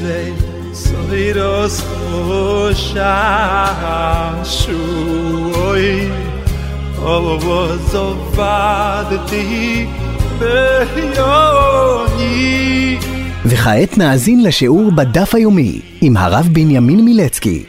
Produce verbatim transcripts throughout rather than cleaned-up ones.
sei soiros shashui ovo zovadti beyoni. וכעת נאזין לשיעור בדף היומי עם הרב בנימין מילצקי.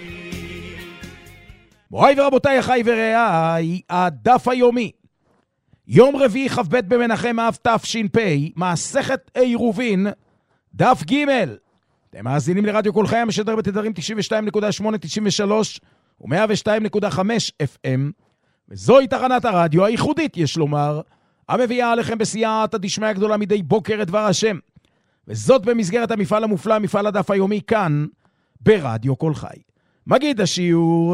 מוריי ורבותיי, אחיי ורעיי, הדף היומי. יום רביעי כ"ב במנחם אב תש"פ, מסכת עירובין, דף ג'. אתם מאזינים לרדיו כל חי, משדר בתדרים תשעים ושתיים נקודה שמונה, תשעים ושלוש ו-מאה ושתיים נקודה חמש אף אם, וזוהי תחנת הרדיו הייחודית, יש לומר, המביאה עליכם בסייעתא דשמיא הגדולה מדי בוקר את דבר השם, וזאת במסגרת המפעל המופלא, מפעל הדף היומי, כאן ברדיו כל חי. מגיד השיעור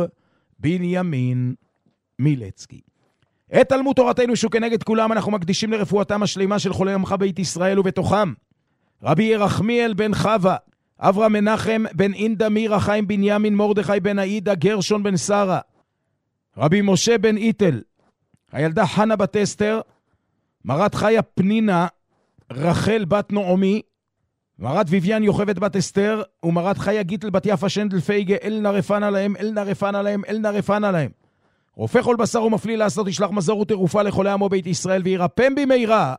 בנימין מילצקי. את תלמוד תורתנו שהוא כנגד כולם אנחנו מקדישים לרפואתם השלימה של חולי עמך בית ישראל, ובתוכם רבי ירחמיאל בן חווה, אברהם מנחם בן אינדה מירה, חיים בנימין, מרדכי בן עידה, גרשון בן שרה, רבי משה בן איתל, הילדה חנה בת אסתר, מרת חיה פנינה, רחל בת נעמי, מרת ויביאן יוכבד בת אסתר, ומרת חיה גיטל בת יפה שנדל פייגה, אל נרפן עליהם, אל נרפן עליהם, אל נרפן עליהם. רופא כל בשר ומפליא לעשות, ישלח מזור ותרופה לחולי עמו בית ישראל, וירפם במהרה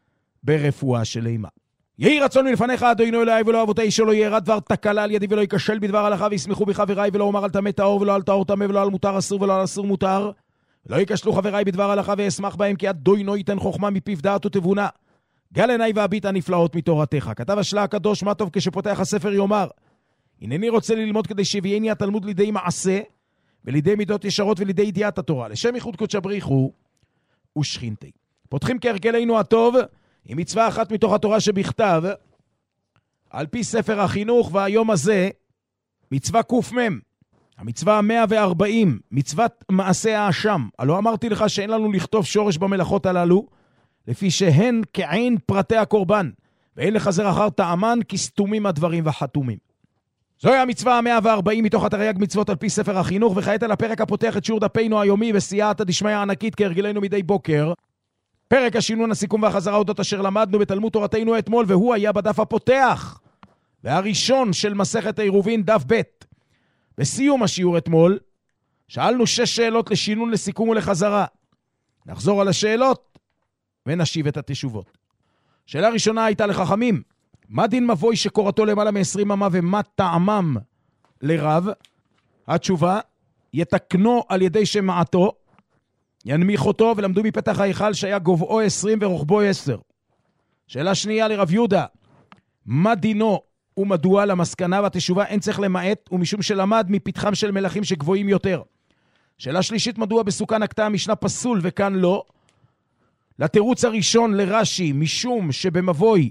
ברפואה שלמה. יהי רצון מלפניך אדוני אלוהי ולא אבותיי, שלא ירא דבר תקלה על ידי ולא ייכשל בדבר הלכה, וישמחו בחבריי, ולא אומר על טמא טהור ולא על טהור טמא, ולא על מותר אסור ולא על אסור מותר. לא ייכשלו חבריי בדבר הלכה, ואשמח בהם, כי אדוני ייתן חוכמה מפיו דעת ותבונה. גל עיניי והביט הנפלאות מתורתך. כתב השלה הקדוש, מה טוב כשפותח הספר יאמר, הנני רוצה ללמוד כדי שיביאני התלמוד לידי מעשה, ולידי מידות ישרות ולידי ידיעת התורה, לשם ייחוד קודש בריחו ושכינתי. פותחים כהרגלנו הטוב עם מצווה אחת מתוך התורה שבכתב, על פי ספר החינוך, והיום הזה מצווה ק"מ, המצווה ה-מאה וארבעים, מצוות מעשה האשם. הלא אמרתי לך שאין לנו לכתוב שורש במלאכות הללו, לפי שהן כעין פרטי הקורבן, ואין לחזר אחר טעמן, כי סתומים הדברים וחתומים. זוהי המצווה ה-מאה וארבעים מתוך התרי"ג מצוות על פי ספר החינוך, וכעת על הפרק הפותח את שיעור דפנו היומי בסייעתא דשמיא הענקית כהרגלנו מדי בוקר. פרק השינון, הסיכום והחזרה אודות אשר למדנו בתלמוד תורתנו אתמול, והוא היה בדף הפותח והראשון של מסכת עירובין, דף ב'. בסיום השיעור אתמול שאלנו שש שאלות לשינון, לסיכום ולחזרה. נחזור על השאלות ונשיב את התשובות. שאלה ראשונה הייתה לחכמים, מה דין מבוי שקורתו למעלה מ-עשרים אמה ומה טעמם לרב? התשובה, יתקנו על ידי שמעתו, ינמיך אותו, ולמדו מפתח ההיכל שהיה גובהו עשרים ורוחבו עשר. שאלה שנייה לרב יהודה, מה דינו ומדוע? למסקנה והתשובה, אין צריך למעט, ומשום שלמד מפתחם של מלכים שגבוהים יותר. שאלה שלישית, מדוע בסוכה נקטה המשנה פסול וכאן לא? לתירוץ הראשון לרש"י, משום שבמבוי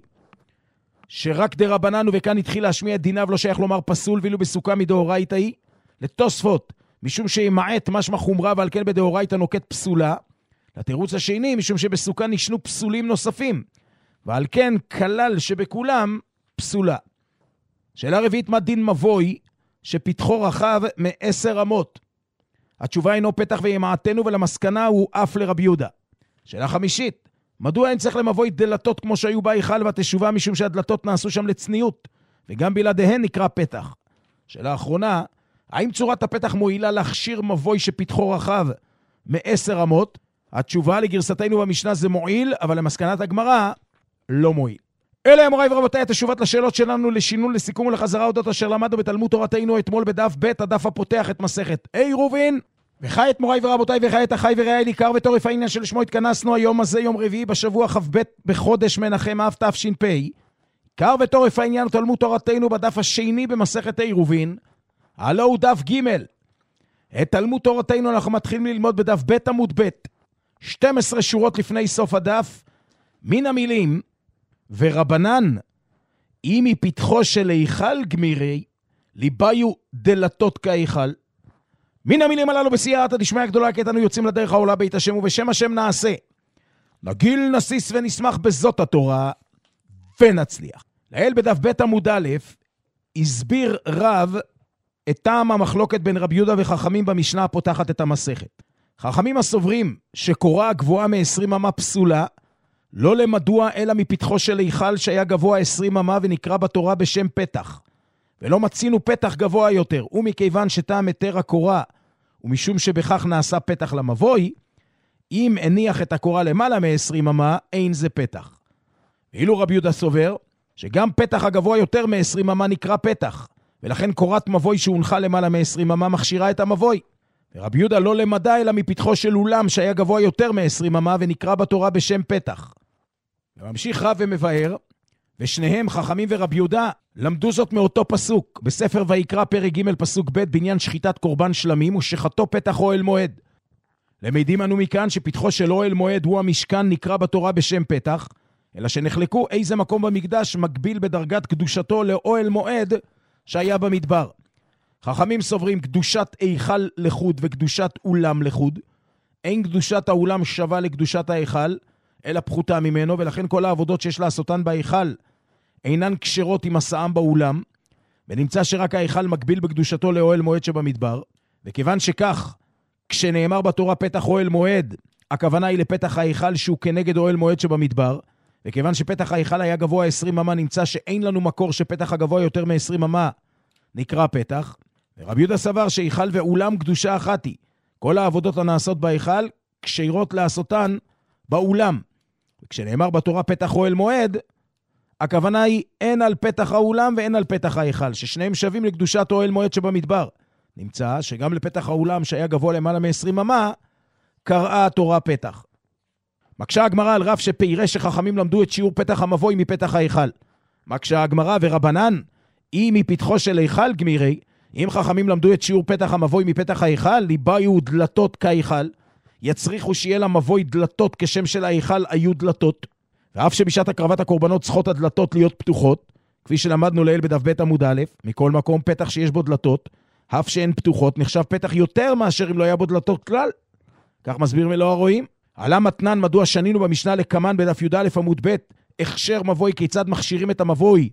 שרק דרבנן וכאן התחיל להשמיע את דיניו, לא שייך לומר פסול, ואילו בסוכה מדאורייתא היא. לתוספות, משום שימעט משמע חומרה ועל כן בדאורייתא נוקט פסולה. לתירוץ השני, משום שבסוכה נשנו פסולים נוספים, ועל כן כלל שבכולם פסולה. שאלה רביעית, מה דין מבוי שפתחו רחב מעשר אמות? התשובה אינו פתח וימעטנו, ולמסקנה הוא אף לרבי יהודה. שאלה חמישית, מדוע אין צריך למבוי דלתות כמו שהיו בהיכל? והתשובה, משום שהדלתות נעשו שם לצניות, וגם בלעדיהן נקרא פתח. שאלה אחרונה, האם צורת הפתח מועילה להכשיר מבוי שפתחו רחב מעשר אמות? התשובה, לגרסתנו במשנה זה מועיל, אבל למסקנת הגמרא לא מועיל. אלה אמוריי ורבותיי התשובות לשאלות שלנו לשינון, לסיכום ולחזרה אודות אשר למדנו בתלמוד תורתנו אתמול בדף ב', הדף הפותח את מסכת עירובין. וכעת מוריי ורבותיי, וכעת אחיי ורעיי, עיקר ותורף העניין שלשמו התכנסנו היום הזה, יום רביעי בשבוע כ"ב בחודש מנחם אב תש"פ. עיקר ותורף העניין תלמוד תורתנו בדף השני במסכת עירובין, הלא הוא דף ג'. את תלמוד תורתנו אנחנו מתחילים ללמוד בדף ב' עמוד ב', שתים עשרה שורות לפני סוף הדף, מן המילים ורבנן אם מפתחו של היכל גמירי ליבאיו דלתות כהיכל. מן המילים הללו בסייעתא דשמיא הגדולה, כי אנו יוצאים לדרך העולה בית השם, ובשם השם נעשה, נגיל נסיס ונשמח בזאת התורה ונצליח. לעיל בדף ב' עמוד א' הסביר רב את טעם המחלוקת בין רבי יהודה וחכמים במשנה הפותחת את המסכת. חכמים הסוברים שקורה גבוהה מ-עשרים אמה פסולה, לא למדוע אלא מפתחו של היכל שהיה גבוה עשרים אמה ונקרא בתורה בשם פתח. ולא מצינו פתח גבוה יותר, ומכיוון שטעם היתר הקורה, ומשום שבכך נעשה פתח למבוי, אם הניח את הקורה למעלה מ-עשרים אמה, אין זה פתח. ואילו רבי יהודה סובר, שגם פתח הגבוה יותר מ-עשרים אמה נקרא פתח, ולכן קורת מבוי שהונחה למעלה מ-עשרים אמה מכשירה את המבוי. ורבי יהודה לא למדע אלא מפתחו של אולם שהיה גבוה יותר מ-עשרים אמה ונקרא בתורה בשם פתח. וממשיך רב ומבאר, ושניהם חכמים ורבי יהודה למדו זאת מאותו פסוק, בספר ויקרא פרק ג' פסוק ב' בעניין שחיטת קורבן שלמים ושחטו פתח אוהל מועד. למדים אנו מכאן שפתחו של אוהל מועד הוא המשכן נקרא בתורה בשם פתח, אלא שנחלקו איזה מקום במקדש מקביל בדרגת קדושתו לאוהל מועד שהיה במדבר. חכמים סוברים קדושת איכל לחוד וקדושת אולם לחוד. אין קדושת האולם שווה לקדושת האיכל, אלא פחותה ממנו, ולכן כל העבודות שיש לעשותן באיכל אינן קשרות עם מסעם באולם, ונמצא שרק האיכל מקביל בקדושתו לאוהל מועד שבמדבר. וכיוון שכך, כשנאמר בתורה פתח אוהל מועד, הכוונה היא לפתח האיכל שהוא כנגד אוהל מועד שבמדבר, וכיוון שפתח האיכל היה גבוה עשרים אמה, נמצא שאין לנו מקור שפתח הגבוה יותר מ-עשרים אמה נקרא פתח. ורבי יהודה סבר שאיכל ואולם קדושה אחת היא. כל העבודות הנעשות באיכל קשירות לעשותן באולם. וכשנאמר בתורה פתח אוהל מועד, הכוונה היא אין על פתח האולם ואין על פתח האיכל, ששניהם שווים לקדושת אוהל מועד שבמדבר. נמצא שגם לפתח האולם שהיה גבוה למעלה מ-עשרים אמה, קראה התורה פתח. מקשה הגמרא על רב שפירש שחכמים למדו את שיעור פתח המבוי מפתח האיכל. מקשה הגמרא ורבנן, אם מפתחו של איכל גמירי, אם חכמים למדו את שיעור פתח המבוי מפתח האיכל, ליבאיו דלתות כאיכל, יצריכו שיהיה למבוי דלתות כשם של האיכל היו דלתות, ואף שבשעת הקרבת הקורבנות צריכות הדלתות להיות פתוחות, כפי שלמדנו לעיל בדף ב' עמוד א', מכל מקום פתח שיש בו דלתות, אף שהן פתוחות, נחשב פתח יותר מאשר אם לא היה בו דלתות כלל. כך מסביר מלוא הרואים. עלה מתנן מדוע שנינו במשנה לקמן בדף י' א' עמוד ב', הכשר מבוי, כיצד מכשירים את המבוי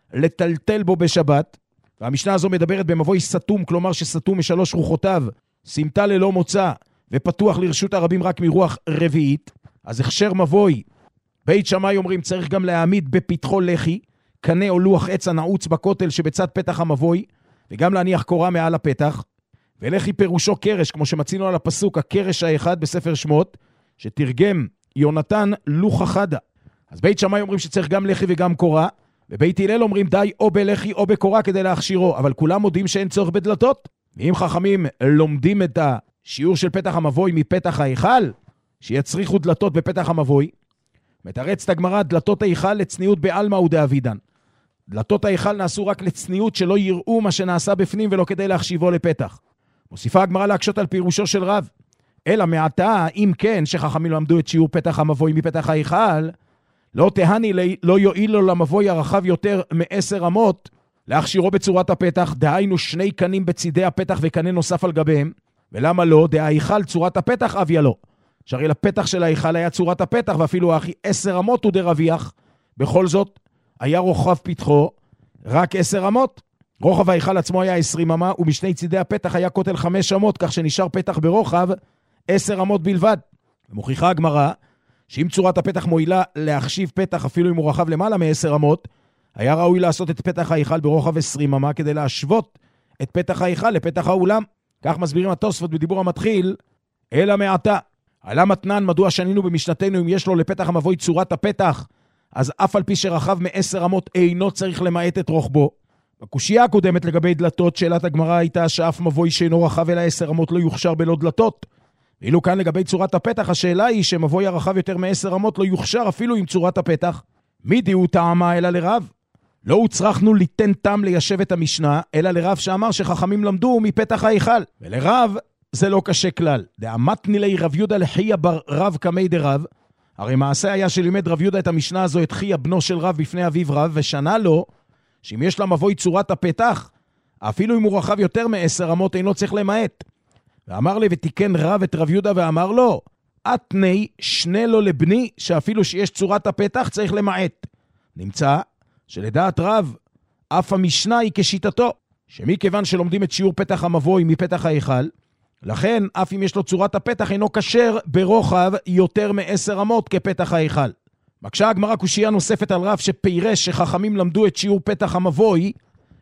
לטלטל בו בשבת. והמשנה הזו מדברת במבוי סתום, כלומר שסתום משלוש רוחותיו, סמטה ללא מוצא, ופתוח לרשות הרבים רק מרוח רביעית. אז הכשר מבוי, בית שמאי אומרים צריך גם להעמיד בפתחו לחי, קנה או לוח עץ הנעוץ בכותל שבצד פתח המבוי, וגם להניח קורה מעל הפתח. ולחי פירושו קרש, כמו שמצינו על הפסוק, הקרש האחד בספר שמות, שתרגם יונתן לוחה חדה. אז בית שמאי אומרים שצריך גם לחי וגם קורה, ובית הלל אומרים די או בלחי או בקורה כדי להכשירו, אבל כולם מודים שאין צורך בדלתות. ואם חכמים לומדים את השיעור של פתח המבוי מפתח האיכל, שיצריכו דלתות בפתח המבוי, מתרץ את הגמרא, דלתות האיכל לצניעות בעלמא ודאבידן. דלתות האיכל נעשו רק לצניעות, שלא יראו מה שנעשה בפנים ולא כדי להחשיבו לפתח. מוסיפה הגמרא להקשות על פירושו של רב. אלא מעתה, אם כן, שחכמים למדו את שיעור פתח המבוי מפתח האיכל, לא תהני, לא יועיל לו למבוי הרחב יותר מעשר אמות, להכשירו בצורת הפתח, דהיינו שני קנים בצידי הפתח וקנה נוסף על גביהם. ולמה לא? דהאיכל צורת הפתח אביה לו. שהרי לפתח של האיכל היה צורת הפתח, ואפילו האחי עשר אמות הוא דרוויח. בכל זאת, היה רוחב פתחו רק עשר אמות. רוחב האיכל עצמו היה עשרים אמה, ומשני צידי הפתח היה כותל חמש אמות, כך שנשאר פתח ברוחב עשר אמות בלבד. ומוכיחה הגמרא, שאם צורת הפתח מועילה להחשיב פתח אפילו אם הוא רחב למעלה מ-עשר אמות, היה ראוי לעשות את פתח האיכל ברוחב עשרים אמה, כדי להשוות את פתח האיכל לפתח האולם. כך מסבירים התוספות בדיבור המתחיל, אלא מעתה. עלה מתנן מדוע שנינו במשנתנו, אם יש לו לפתח המבוי צורת הפתח, אז אף על פי שרחב מ-עשר אמות אינו צריך למעט את רוחבו. בקושייה הקודמת לגבי דלתות, שאלת הגמרא הייתה שאף מבוי שאינו רחב אלא עשר אמות לא יוכשר בלא דלתות. ואילו כאן לגבי צורת הפתח, השאלה היא שמבוי הרחב יותר מ-עשר אמות לא יוכשר אפילו עם צורת הפתח. מי דיהו טעמה אלא לרב? לא הוצרכנו ליתן תם ליישב את המשנה, אלא לרב שאמר שחכמים למדו מפתח האיכל. ולרב זה לא קשה כלל. דאמתני לי רב יהודה לחיה בר רב כמי דרב. הרי מעשה היה שלימד רב יהודה את המשנה הזו את חיה בנו של רב בפני אביו רב, ושנה לו שאם יש לה מבוי צורת הפתח, אפילו אם הוא רחב יותר מעשר אמות אינו צריך למעט. ואמר לי ותיקן רב את רב יהודה ואמר לו, אתני שנה לו לבני שאפילו שיש צורת הפתח צריך למעט. נמצא שלדעת רב אף המשנה היא כשיטתו, שמכיוון שלומדים את שיעור פתח המבוי מפתח האיכל, לכן אף אם יש לו צורת הפתח אינו כשר ברוחב יותר מעשר אמות כפתח האיכל. מקשה הגמרא קושייה נוספת על רב שפירש שחכמים למדו את שיעור פתח המבוי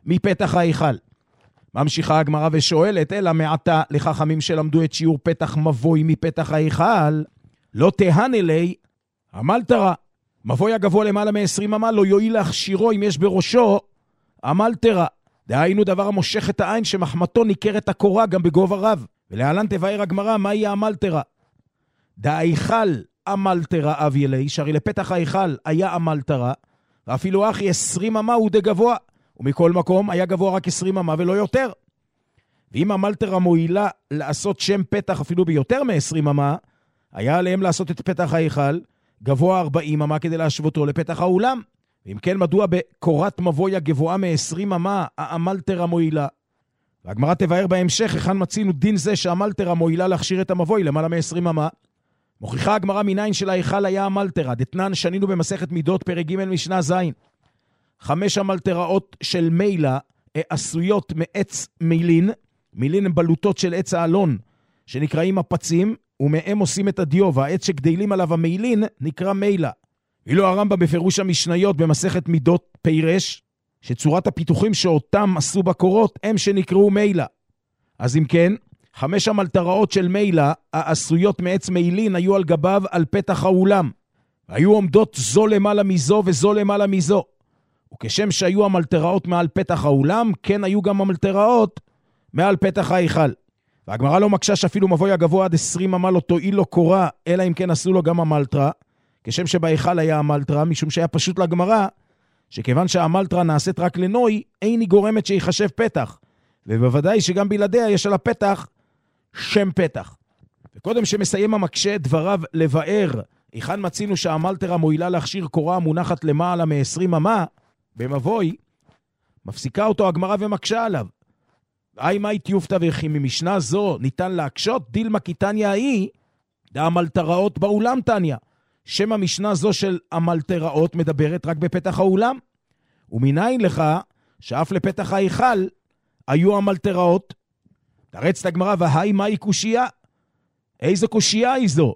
מפתח ההיכל. ממשיכה הגמרא ושואלת, אלא מעתה לחכמים שלמדו את שיעור פתח מבוי מפתח ההיכל, לא תהן אלי עמל תרה. מבוי הגבוה למעלה מ-עשרים אמה לא יועיל להכשירו אם יש בראשו עמל תרה. דהיינו דבר המושך את העין שמחמתו ניכרת הקורה גם בגובה רב. ולהלן תבאר הגמרא מהי העמל תרה. דהיכל עמל תרה אבי אלי, שהרי לפתח ההיכל היה עמל תרה, ואפילו אחי עשרים אמה הוא דה גבוה, ומכל מקום היה גבוה רק עשרים אמה ולא יותר. ואם עמל תרה מועילה לעשות שם פתח אפילו ביותר מ-עשרים אמה, היה עליהם לעשות את פתח ההיכל גבוה ארבעים אמה כדי להשוותו לפתח האולם. ואם כן, מדוע בקורת מבוי הגבוהה מ-עשרים אמה העמל תרה מועילה? והגמרא תבאר בהמשך היכן מצינו דין זה שעמל תרה מועילה להכשיר את המבוי למעלה מ-עשרים אמה. מוכיחה הגמרא מניין של ההיכל היה עמל תרה, דתנן שנינו במסכת מידות פרק ג' משנה ז'. חמש עמל תראות של מילה עשויות מעץ מילין, מילין הם בלוטות של עץ האלון שנקראים מפצים, ומהם עושים את הדיו, והעץ שגדלים עליו המילין נקרא מילה. ואילו הרמב"ם בפירוש המשניות במסכת מידות פירש, שצורת הפיתוחים שאותם עשו בקורות הם שנקראו מילה. אז אם כן, חמש המלתראות של מילה, העשויות מעץ מילין, היו על גביו על פתח האולם. היו עומדות זו למעלה מזו וזו למעלה מזו. וכשם שהיו המלתראות מעל פתח האולם, כן היו גם המלתראות מעל פתח ההיכל. והגמרא לא מקשה שאפילו מבוי הגבוה עד עשרים אמה לא תועיל לו קורה, אלא אם כן עשו לו גם המלתרה, כשם שבהיכל היה המלתרה, משום שהיה פשוט לגמרא, שכיוון שהמלתרה נעשית רק לנוי, אין היא גורמת שיחשב פתח. ובוודאי שגם בלעדיה יש על הפתח שם פתח. וקודם שמסיים המקשה את דבריו לבאר, היכן מצינו שהמלתרה מועילה להכשיר קורה מונחת למעלה מ-עשרים אמה, במבוי, מפסיקה אותו הגמרא ומקשה עליו. ואי מאי תיופתא וכי ממשנה זו ניתן להקשות, דילמה כי תניא ההיא, דהמלתראות באולם תניא. שם המשנה זו של המלתראות מדברת רק בפתח האולם. ומניין לך שאף לפתח ההיכל היו המלתראות. תרץ את הגמרא, והי מאי קושייה? איזו קושייה היא זו?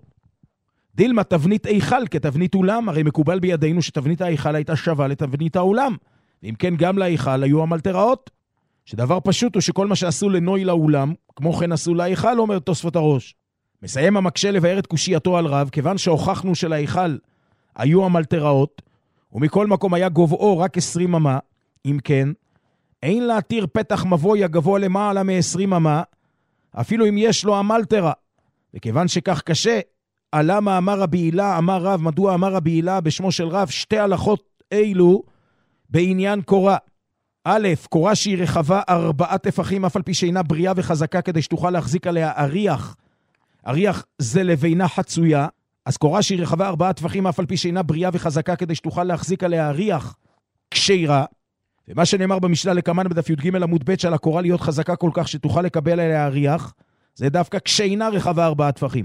דילמה תבנית היכל כתבנית אולם, הרי מקובל בידינו שתבנית ההיכל הייתה שווה לתבנית האולם. ואם כן גם להיכל היו המלתראות. שדבר פשוט הוא שכל מה שעשו לנוי לאולם, כמו כן עשו להיכל, אומר תוספות הראש. מסיים המקשה לבאר את קושייתו על רב, כיוון שהוכחנו שלהיכל היו המלתראות, ומכל מקום היה גובהו רק עשרים אמה, אם כן, אין להתיר פתח מבוי הגבוה למעלה מ-עשרים אמה, אפילו אם יש לו המלתרה. וכיוון שכך קשה, עלה מה אמר רבי הילה, אמר רב, מדוע אמר רבי הילה בשמו של רב, שתי הלכות אילו בעניין קורה. א', קורה שהיא רחבה ארבעה טפחים, אף על פי שאינה בריאה וחזקה, כדי שתוכל להחזיק עליה אריח. אריח זה לבינה חצויה, אז קורה שהיא רחבה ארבעה טפחים, אף על פי שאינה בריאה וחזקה, כדי שתוכל להחזיק עליה אריח קשירה. ומה שנאמר במשנה לקמן בדף י"ג עמוד ב' שעל הקורה להיות חזקה כל כך שתוכל לקבל עליה אריח, זה דווקא כשאינה רחבה ארבעה טפחים.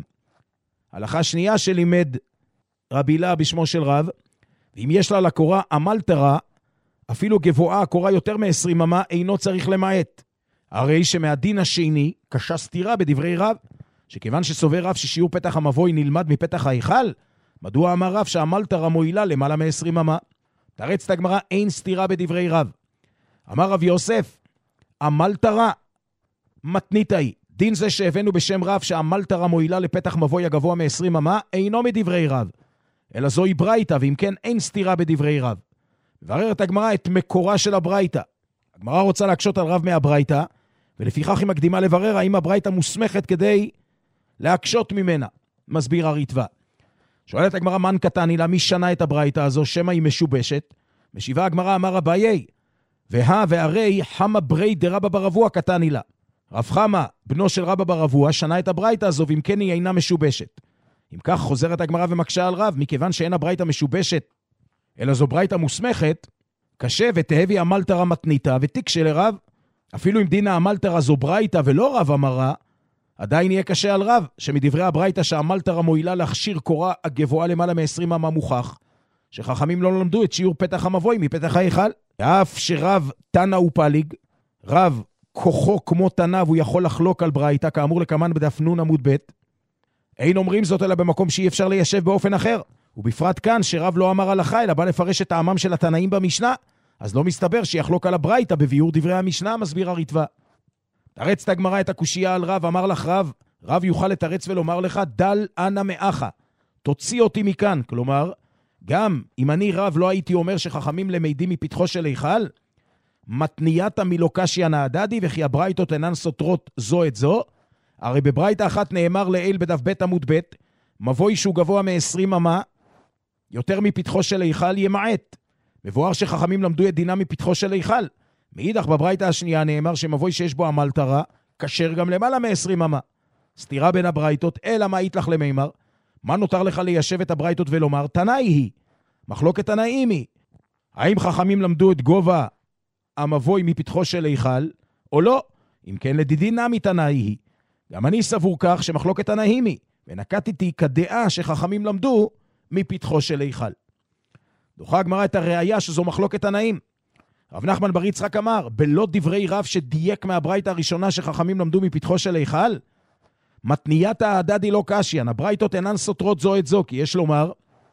הלכה שנייה שלימד רבי הילה בשמו של רב, ואם יש לה לקורה המלתרה, אפילו גבוהה הקורה יותר מ-עשרים אמה, אינו צריך למעט. הרי שמהדין השני קשה סתירה בדברי רב, שכיוון שסובר רב ששיעור פתח המבוי נלמד מפתח ההיכל, מדוע אמר רב שהמלתרה מועילה למעלה מ-עשרים אמה? תרץ את הגמרא, אין סתירה בדברי רב. אמר רב יוסף, המלתרה מתנית היא. דין זה שהבאנו בשם רב שהמלתרה מועילה לפתח מבוי הגבוה מ-עשרים אמה, אינו מדברי רב, אלא זוהי ברייתא, ואם כן אין סתירה בדברי רב. מברר את הגמרא את מקורה של הברייתא. הגמרא רוצה להקשות על רב מהברייתא, ולפיכך היא מקדימה לברר האם הברייתא מוסמכת כדי להקשות ממנה. מסביר הריטב"א. שואלת הגמרא, מן קטני לה, מי שנה את הברייתא הזו, שמה היא משובשת? משיבה הגמרא, אמר אביי, והא והרי חמא ברי דרבא בר אבוה קטני לה. רב חמא, בנו של רבא בר אבוה, שנה את הברייתא הזו, ואם כן היא אינה משובשת. אם כך חוזרת הגמרא ומקשה על רב, מכיוון שאין הברייתא משובשת, אלא זו ברייתא מוסמכת, קשה ותהבי המלתרה מתניתא, ותקשה לרב, אפילו אם דינה המלתרה זו ברייתא ולא רב אמרה, עדיין יהיה קשה על רב, שמדברי הברייתא שהמלתרה מועילה להכשיר קורה הגבוהה למעלה מ-עשרים אמה מוכח, שחכמים לא למדו את שיעור פתח המבוי מפתח ההיכל. אף שרב תנא ופליג, רב כוחו כמו תנא והוא יכול לחלוק על ברייתא, כאמור לקמן בדף נ' עמוד ב', אין אומרים זאת אלא במקום שאי אפשר ליישב באופן אחר. ובפרט כאן שרב לא אמר הלכה, אלא בא לפרש את טעמם של התנאים במשנה, אז לא מסתבר שיחלוק על הברייתא בביאור דברי המשנה, מסביר הריטב"א. תרץ הגמרא את הקושייה על רב, אמר לך רב, רב יוכל לתרץ ולומר לך, דל אנא מאחה, תוציא אותי מכאן. כלומר, גם אם אני רב לא הייתי אומר שחכמים למדים מפתחו של היכל, מתנייתא מלא קשיא נהדדי, וכי הברייתות אינן סותרות זו את זו. הרי בברייתא אחת נאמר לעיל בדף ב' עמוד ב', מבוי שהוא גבוה מ-עשרים אמה, יותר מפתחו של היכל ימעט. מבואר שחכמים למדו את דינם מפתחו של היכל. מאידך בברייתא השנייה נאמר שמבוי שיש בו המלתרה, כשר גם למעלה מ-עשרים אמה. סתירה בין הברייתות, אלא מה יתלך למימר? מה נותר לך ליישב את הברייתות ולומר? תנאי היא. מחלוקת תנאים היא. האם חכמים למדו את גובה המבוי מפתחו של היכל, או לא? אם כן לדידי נמי תנאי היא. גם אני סבור כך שמחלוקת תנאים היא, ונקטתי כדעה שחכמים למדו מפתחו של היכל. דוחה הגמרא את הראיה שזו מחלוקת תנאים. רב נחמן בר יצחק אמר, בלא דברי רב שדייק מהברייתא הראשונה שחכמים למדו מפתחו של היכל, מתניית ההדדי לא קשיין, הברייתות אינן סותרות זו את זו, כי יש לומר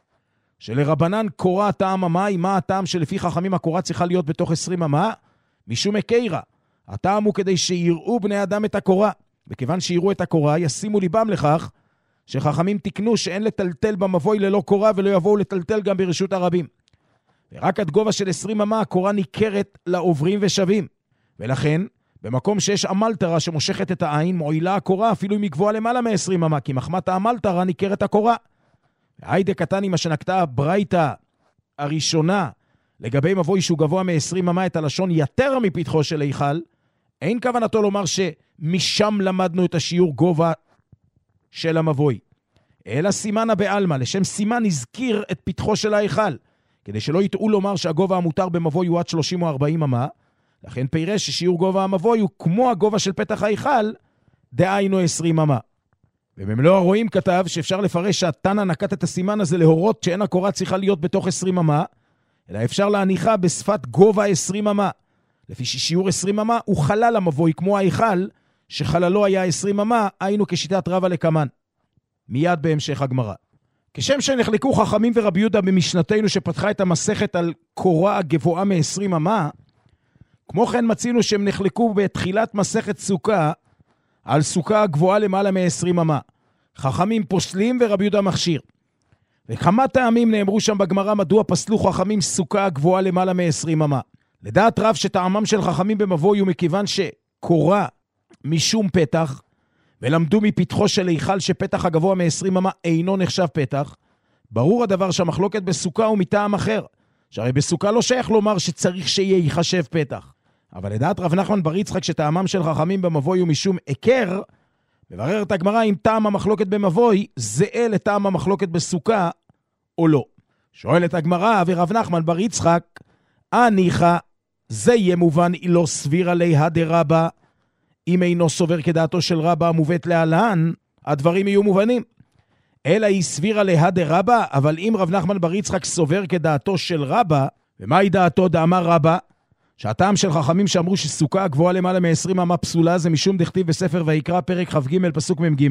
שלרבנן קורא טעם המים, מה הטעם שלפי חכמים הקורא צריכה להיות בתוך עשרים אמה? משום הקיירה. הטעם הוא כדי שיראו בני אדם את הקורא, וכיוון שיראו את הקורא ישימו ליבם לכך שחכמים תקנו שאין לטלטל במבוי ללא קורא ולא יבואו לטלטל גם ברשות הרבים. ורק עד גובה של עשרים אמה הקורא ניכרת לעוברים ושבים. ולכן, במקום שיש המלתרה שמושכת את העין, מועילה הקורא אפילו אם היא גבוהה למעלה מ-עשרים אמה, כי מחמת המלתרה ניכרת הקורא. והיידה קטני מה שנקטה הברייתא הראשונה לגבי מבוי שהוא גבוה מ-עשרים אמה את הלשון יתר מפתחו של היכל, אין כוונתו לומר שמשם למדנו את השיעור גובה של המבוי. אלא סימנה בעלמא, לשם סימן הזכיר את פתחו של ההיכל, כדי שלא יטעו לומר שהגובה המותר במבוי הוא עד שלושים או ארבעים אמה, לכן פירש ששיעור גובה המבוי הוא כמו הגובה של פתח ההיכל, דהיינו עשרים אמה. ובמלוא הרואים כתב שאפשר לפרש שהתנא נקט את הסימן הזה להורות שאין הקורא צריכה להיות בתוך עשרים אמה, אלא אפשר להניחה בשפת גובה עשרים אמה. לפי ששיעור עשרים אמה הוא חלל המבוי כמו ההיכל, שחללו היה עשרים אמה, היינו כשיטת רבא לקמן. מיד בהמשך הגמרא. כשם שנחלקו חכמים ורבי יהודה במשנתנו שפתחה את המסכת על קורה גבוהה מ-עשרים אמה, כמו כן מצינו שהם נחלקו בתחילת מסכת סוכה על סוכה גבוהה למעלה מ-עשרים אמה. חכמים פוסלים ורבי יהודה מכשיר. וכמה טעמים נאמרו שם בגמרא מדוע פסלו חכמים סוכה גבוהה למעלה מ-עשרים אמה. לדעת רב שטעמם של חכמים במבוי הוא מכיוון שקורה משום פתח, ולמדו מפתחו של היכל שפתח הגבוה מ-עשרים אמה אינו נחשב פתח, ברור הדבר שהמחלוקת בסוכה הוא מטעם אחר, שהרי בסוכה לא שייך לומר שצריך שיהיה ייחשב פתח. אבל לדעת רב נחמן בר יצחק שטעמם של חכמים במבוי הוא משום עיקר, מבררת הגמרא אם טעם המחלוקת במבוי זהה לטעם המחלוקת בסוכה או לא. שואלת הגמרא ורב נחמן בר יצחק, הניחא זה יהיה מובן לא סביר עלי הדרבא, אם אינו סובר כדעתו של רבא המובאת להלן, הדברים יהיו מובנים. אלא היא סבירה להדה רבא, אבל אם רב נחמן בר יצחק סובר כדעתו של רבא, ומהי דעתו דאמר רבא? שהטעם של חכמים שאמרו שסוכה גבוהה למעלה מ-עשרים אמה פסולה, זה משום דכתיב בספר ויקרא פרק כ"ג פסוק מ"ג,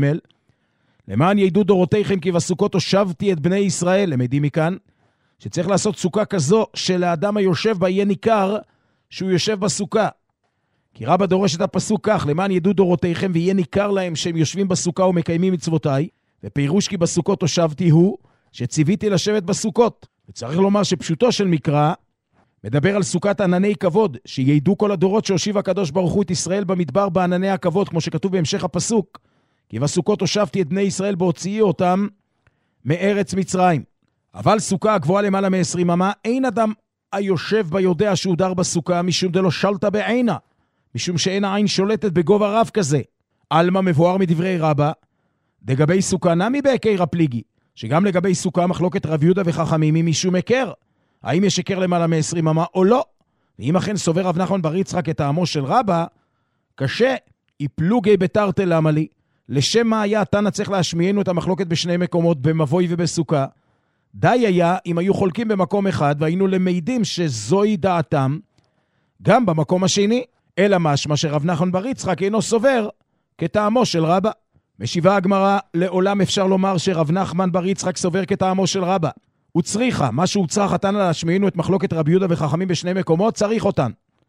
למען ידעו דורותיכם כי בסוכות הושבתי את בני ישראל. למדים מכאן שצריך לעשות סוכה כזו שלאדם היושב בה יהיה ניכר שהוא יושב בסוכה. כי רבא דורש את הפסוק כך, למען ידעו דורותיכם ויהיה ניכר להם שהם יושבים בסוכה ומקיימים מצוותיי, ופירוש כי בסוכות הושבתי הוא שציוויתי לשבת בסוכות. וצריך לומר שפשוטו של מקרא מדבר על סוכת ענני כבוד, שידעו כל הדורות שהושיב הקדוש ברוך הוא את ישראל במדבר בענני הכבוד, כמו שכתוב בהמשך הפסוק, כי בסוכות הושבתי את בני ישראל בהוציאי אותם מארץ מצרים. אבל סוכה הגבוהה למעלה מ-עשרים אמה, אין אדם היושב בה יודע שהוא דר בסוכה, משום דלא שלטה בעינה, משום שאין העין שולטת בגובה רב כזה. אלמה מבואר מדברי רבא, לגבי סוכה נמי בהיקר הפליגי, שגם לגבי סוכה מחלוקת רב יהודה וחכמים היא משום הכר. האם יש הכר למעלה מ-עשרים אמה או לא? ואם אכן סובר רב נחמן בר יצחק את טעמו של רבא, קשה, יפלוגי בתרתי למה לי, לשם מה היה התנא צריך להשמיענו את המחלוקת בשני מקומות, במבוי ובסוכה. די היה אם היו חולקים במקום אחד והיינו למעידים שזוהי דעתם גם במקום השני, אלא משמע שרב נחמן בר יצחק אינו סובר כטעמו של רבא. משיבה הגמרא, לעולם אפשר לומר שרב נחמן בר יצחק סובר כטעמו של רבא, הוא צריכה, מה שהוא צריך התנא להשמיענו את מחלוקת רבי יהודה וחכמים בשני מקומות, צריך אותן.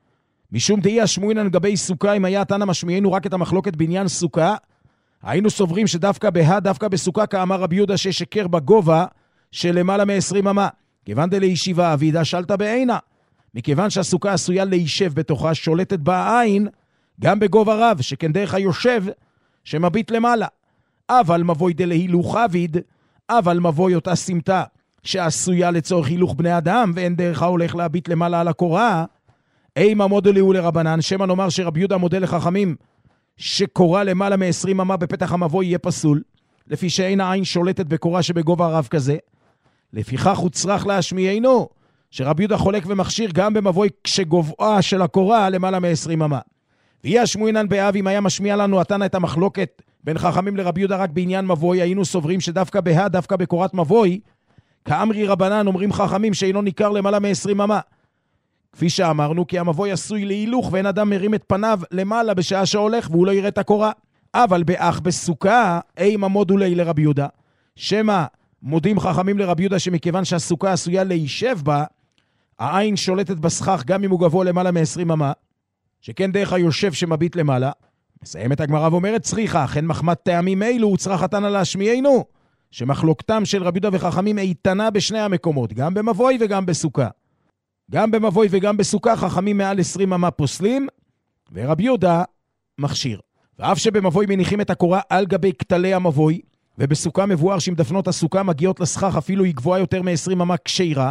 משום דאי השמועינן לגבי סוכה, אם היה התנא משמיענו רק את המחלוקת בעניין סוכה, היינו סוברים שדווקא בה, דווקא בסוכה, כאמר רבי יהודה ששקר בגובה של למעלה מ-עשרים אמה. כיוון דלישיבה אבידה שלטה בעינה. מכיוון שהסוכה עשויה להישב בתוכה, שולטת בה העין, גם בגובה רב, שכן דרך היושב שמביט למעלה. אבל מבוי דלהילוך אביד, אבל מבוי אותה סמטה, שעשויה לצורך הילוך בני אדם, ואין דרך ההולך להביט למעלה על הקורה, אימה מודלהו לרבנן, שמה נאמר שרבי יהודה מודל לחכמים, שקורה למעלה מ-עשרים אמה בפתח המבוי יהיה פסול, לפי שאין העין שולטת בקורה שבגובה רב כזה. לפיכך הוא צריך להשמיענו, שרבי יהודה חולק ומכשיר גם במבוי כשגובעה של הקורה למעלה מ-עשרים אמה. ויהיה השמועינן באב, אם היה משמיע לנו התנא את המחלוקת בין חכמים לרבי יהודה רק בעניין מבוי, היינו סוברים שדווקא בה, דווקא בקורת מבוי, כאמרי רבנן אומרים חכמים שאינו ניכר למעלה מ-עשרים אמה. כפי שאמרנו, כי המבוי עשוי להילוך, ואין אדם מרים את פניו למעלה בשעה שהולך, והוא לא יראה את הקורה. אבל באח בסוכה, אימה מודו לי לרבי יהודה, שמה מודים חכמים לרבי יהודה שמכיוון שהסוכה עשויה להישב בה, העין שולטת בסכך גם אם הוא גבוה למעלה מ-עשרים אמה, שכן דרך היושב שמביט למעלה. מסיימת הגמרא ואומרת צריכה, אכן מחמת טעמים אלו הוא צריך התנא להשמיענו, שמחלוקתם של רבי יהודה וחכמים איתנה בשני המקומות, גם במבוי וגם בסוכה. גם במבוי וגם בסוכה חכמים מעל עשרים אמה פוסלים, ורבי יהודה מכשיר. ואף שבמבוי מניחים את הקורה על גבי כתלי המבוי, ובסוכה מבואר שאם דפנות הסוכה מגיעות לסכך אפילו היא גבוהה יותר מ-עשרים אמה כשירה,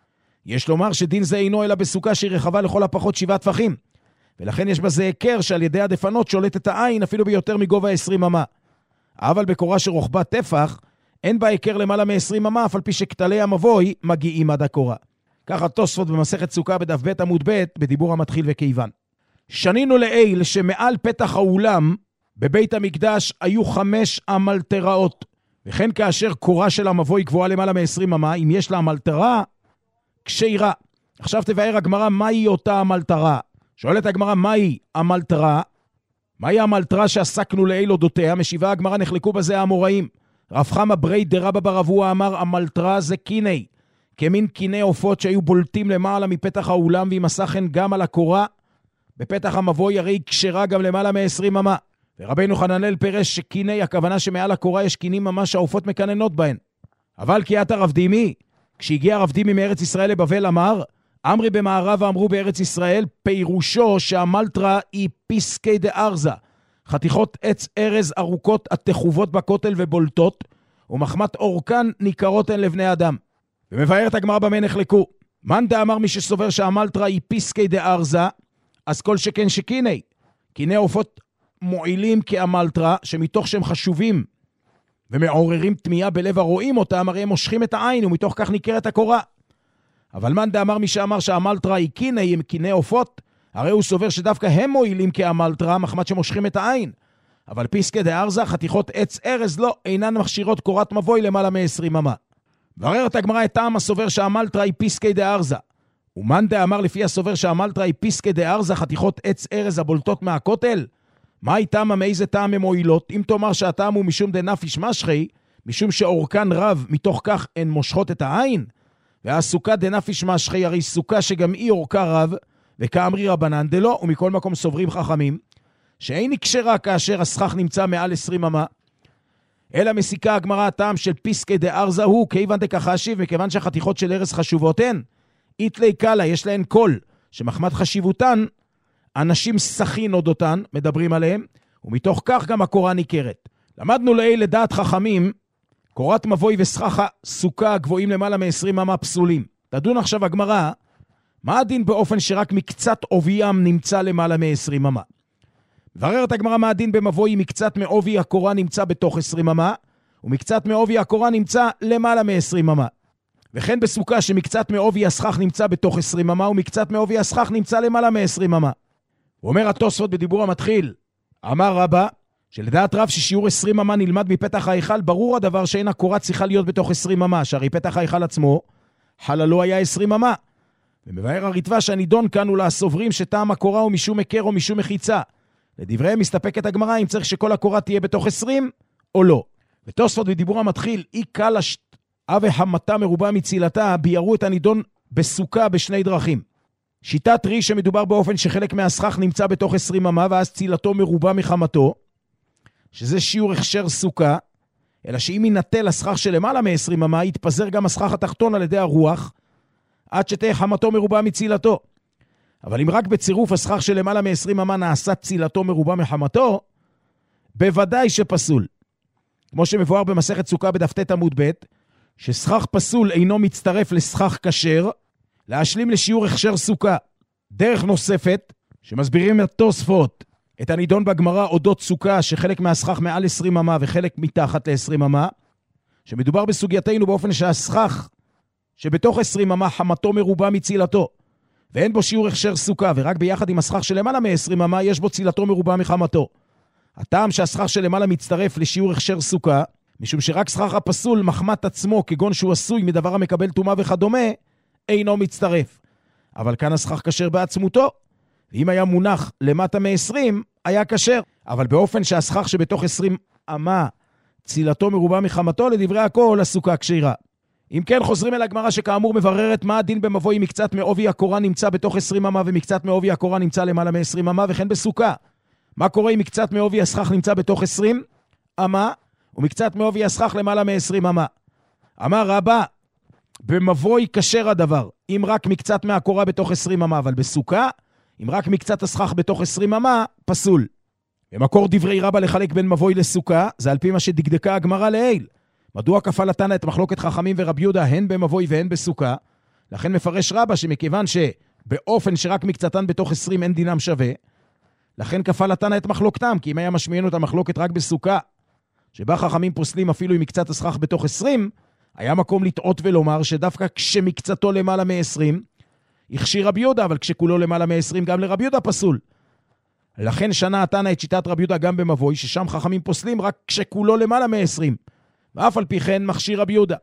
יש לומר שדין זה אינו אלא בסוכה שהיא רחבה לכל הפחות שבעה טפחים, ולכן יש בזה עיקר שעל ידי הדפנות שולט את העין אפילו ביותר מגובה עשרים אמה. אבל בקורה שרוחבה טפח, אין בה עיקר למעלה מ-עשרים אמה, אף על פי שכתלי המבוי מגיעים עד הקורה. ככה תוספות במסכת סוכה בדף ב' עמוד ב' בדיבור המתחיל וכיוון. שנינו לעיל שמעל פתח האולם בבית המקדש היו חמש המלטראות, וכן כאשר קורה של המבוי גבוהה למעלה מ-עשרים אמה, אם יש לה המלטרה, כשירה. עכשיו תבאר הגמרא מהי אותה המלטרה. שואלת הגמרא מהי המלטרה? מהי המלטרה שעסקנו לעיל אודותיה? משיבה הגמרא נחלקו בזה האמוראים. רב חמא ברי דרבא בר אבוה אמר המלטרה זה קיני, כמין קיני עופות שהיו בולטים למעלה מפתח האולם, והיא מסכן גם על הקורה בפתח המבוי, הרי היא כשרה גם למעלה מ-עשרים אמה. ורבינו חננאל פרש שקיני, הכוונה שמעל הקורה יש קינים ממש העופות מקננות בהן. אבל כי אתה רב דימי, כשהגיע רב דימי מארץ ישראל לבבל אמר, אמרי במערב ואמרו בארץ ישראל, פירושו שהמלטרה היא פיסקי דארזה, חתיכות עץ ארז ארוכות התחובות בכותל ובולטות, ומחמת אורכן ניכרות הן לבני אדם. ומבארת הגמרא במה נחלקו. מאן דאמר מי שסובר שהמלטרה היא פיסקי דארזה, אז כל שכן שקיני. קיני עופות מועילים כאמלטרה, שמתוך שהם חשובים ומעוררים תמיהה בלב הרואים אותם, הרי הם מושכים את העין, ומתוך כך ניכרת הקורה. אבל מאן דאמר מי שאמר שהמלטרה היא קיני, הם קיני עופות, הרי הוא סובר שדווקא הם מועילים כאמלטרה, מחמת שמושכים את העין. אבל פיסקי דארזה, חתיכות עץ ארז לא, אינן מכשירות קורת מבוי למעלה מ-עשרים אמה. בררת הגמרא את טעם הסובר שהמלטרה היא פיסקי דארזה. ומאן דאמר לפי הסובר שהמלטרה היא פיסקי דארזה, חתיכות עץ ארז הבולטות מהכותל, מה היא טעמה מאיזה טעם הם מועילות? אם תאמר שהטעם הוא משום דנפיש משחי, משום שאורכן רב, מתוך כך הן מושכות את העין, והסוכה דנפיש משחי, הרי סוכה שגם היא אורכה רב, וכאמרי רבנן דלא, ומכל מקום סוברים חכמים, שאין נקשרה כאשר הסכך נמצא מעל עשרים אמה, אלא מסיקה הגמרא הטעם של פיסקי דארזה הוא, כיוון דקחשיב, מכיוון שהחתיכות של ארז חשובות הן, איתלי קלה, יש להן קול, שמחמת חשיבותן, אנשים סכין אודותן, מדברים עליהם, ומתוך כך גם הקורה ניכרת. למדנו לעיל לדעת חכמים, קורת מבוי וסכך סוכה גבוהים למעלה מ-עשרים אמה פסולים. תדון עכשיו הגמרא, מה הדין באופן שרק מקצת עוביים נמצא למעלה מ-עשרים אמה? בררת הגמרא מה הדין במבוי מקצת מעובי הקורה נמצא בתוך עשרים אמה, ומקצת מעובי הקורה נמצא למעלה מ-עשרים אמה. וכן בסוכה שמקצת מעובי הסכך נמצא בתוך עשרים אמה, ומקצת מעובי הסכך נמצא למעלה מ-עשרים אמה. הוא אומר התוספות בדיבור המתחיל, אמר רבא, שלדעת רב ששיעור עשרים אמה נלמד מפתח ההיכל, ברור הדבר שאין הקורה צריכה להיות בתוך עשרים אמה, שהרי פתח ההיכל עצמו, חללו היה עשרים אמה. ומבאר הריטב"א שהנידון כאן הוא לסוברים שטעם הקורה הוא משום מקר או משום מחיצה. לדבריהם מסתפקת הגמרא אם צריך שכל הקורה תהיה בתוך עשרים או לא. ותוספות בדיבור המתחיל, אי קל אבי חמתה מרובה מצילתה, ביארו את הנידון בסוכה בשני דרכים. שיטת רי שמדובר באופן שחלק מהסכך נמצא בתוך עשרים אמה, ואז צילתו מרובה מחמתו, שזה שיעור הכשר סוכה, אלא שאם ינטל הסכך שלמעלה מ-עשרים אמה, יתפזר גם הסכך התחתון על ידי הרוח, עד שתהיה חמתו מרובה מצילתו. אבל אם רק בצירוף הסכך שלמעלה מ-עשרים אמה נעשה צילתו מרובה מחמתו, בוודאי שפסול. כמו שמבואר במסכת סוכה בדף ט עמוד ב', שסכך פסול אינו מצטרף לסכך כשר, להשלים לשיעור הכשר סוכה. דרך נוספת, שמסבירים את תוספות, את הנידון בגמרא אודות סוכה, שחלק מהסכך מעל עשרים אמה וחלק מתחת ל-עשרים אמה, שמדובר בסוגייתנו באופן שהסכך שבתוך עשרים אמה חמתו מרובה מצילתו, ואין בו שיעור הכשר סוכה, ורק ביחד עם הסכך שלמעלה מ-עשרים אמה יש בו צילתו מרובה מחמתו. הטעם שהסכך שלמעלה מצטרף לשיעור הכשר סוכה, משום שרק סכך הפסול מחמת עצמו, כגון שהוא עשוי מדבר המקבל טומאה וכדומה, אינו מצטרף. אבל כאן הסכך כשר בעצמותו, ואם היה מונח למטה מ-עשרים, היה כשר. אבל באופן שהסכך שבתוך עשרים אמה צילתו מרובה מחמתו, לדברי הכל הסוכה כשרה. אם כן, חוזרים אל הגמרא שכאמור מבררת מה הדין במבוא אם מקצת מעובי הקורה נמצא בתוך עשרים אמה ומקצת מעובי הקורה נמצא למעלה מ-עשרים אמה, וכן בסוכה. מה קורה אם מקצת מעובי הסכך נמצא בתוך עשרים אמה ומקצת מעובי הסכך למעלה מ-עשרים אמה? אמר רבא, במבוא כשר הדבר, אם רק מקצת מהקורה בתוך עשרים אמה, אבל בסוכה, אם רק מקצת הסכך בתוך עשרים אמה, פסול. במקור דברי רבא לחלק בין מבוא לסוכה, זה על פי מה שדקדקה הגמרא לעיל. מדוע כפל התנא את מחלוקת חכמים ורבי יהודה הן במבוא והן בסוכה? לכן מפרש רבא שמכיוון שבאופן שרק מקצתן בתוך עשרים אין דינם שווה, לכן כפל התנא את מחלוקתם, כי אם היה משמיענו את המחלוקת רק בסוכה, שבה חכמים פוסלים אפילו עם מקצת הסכך בתוך עשרים, היה מקום לטעות ולומר שדווקא כשמקצתו למעלה מ-עשרים, הכשיר רבי יהודה, אבל כשכולו למעלה מ-עשרים גם לרבי יהודה פסול. לכן שנה התנא את שיטת רבי יהודה גם במבוא, ששם חכמים פוסלים רק כשכולו למעלה מ-עשרים, ואף על פי כן מכשיר רבי יהודה.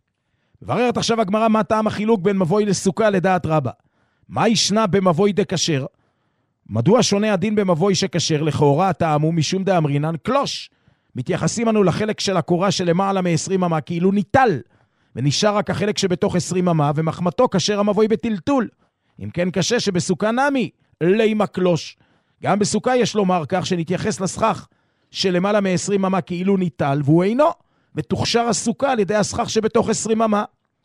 מבררת עכשיו הגמרא מה טעם החילוק בין מבוא לסוכה לדעת רבא. מה ישנה במבוא דקשר? מדוע שונה הדין במבוא שכשר? לכאורה הטעם הוא משום דאמרינן קלוש. מתייחסים לנו לחלק של הקורה שלמעלה מ-עשרים אמה כאילו ניטל, ונשאר רק החלק שבתוך עשרים אמה, ומחמתו כשר המבוא בטלטול. אם כן קשה שבסוכה נמי, לימה קלוש. גם בסוכה יש לומר כך שנתייחס לסכך שלמעלה מ-עשרים אמה כאילו ניטל, והוא אינו, ותוכשר הסוכה על ידי הסכך שבתוך עשרים אמה.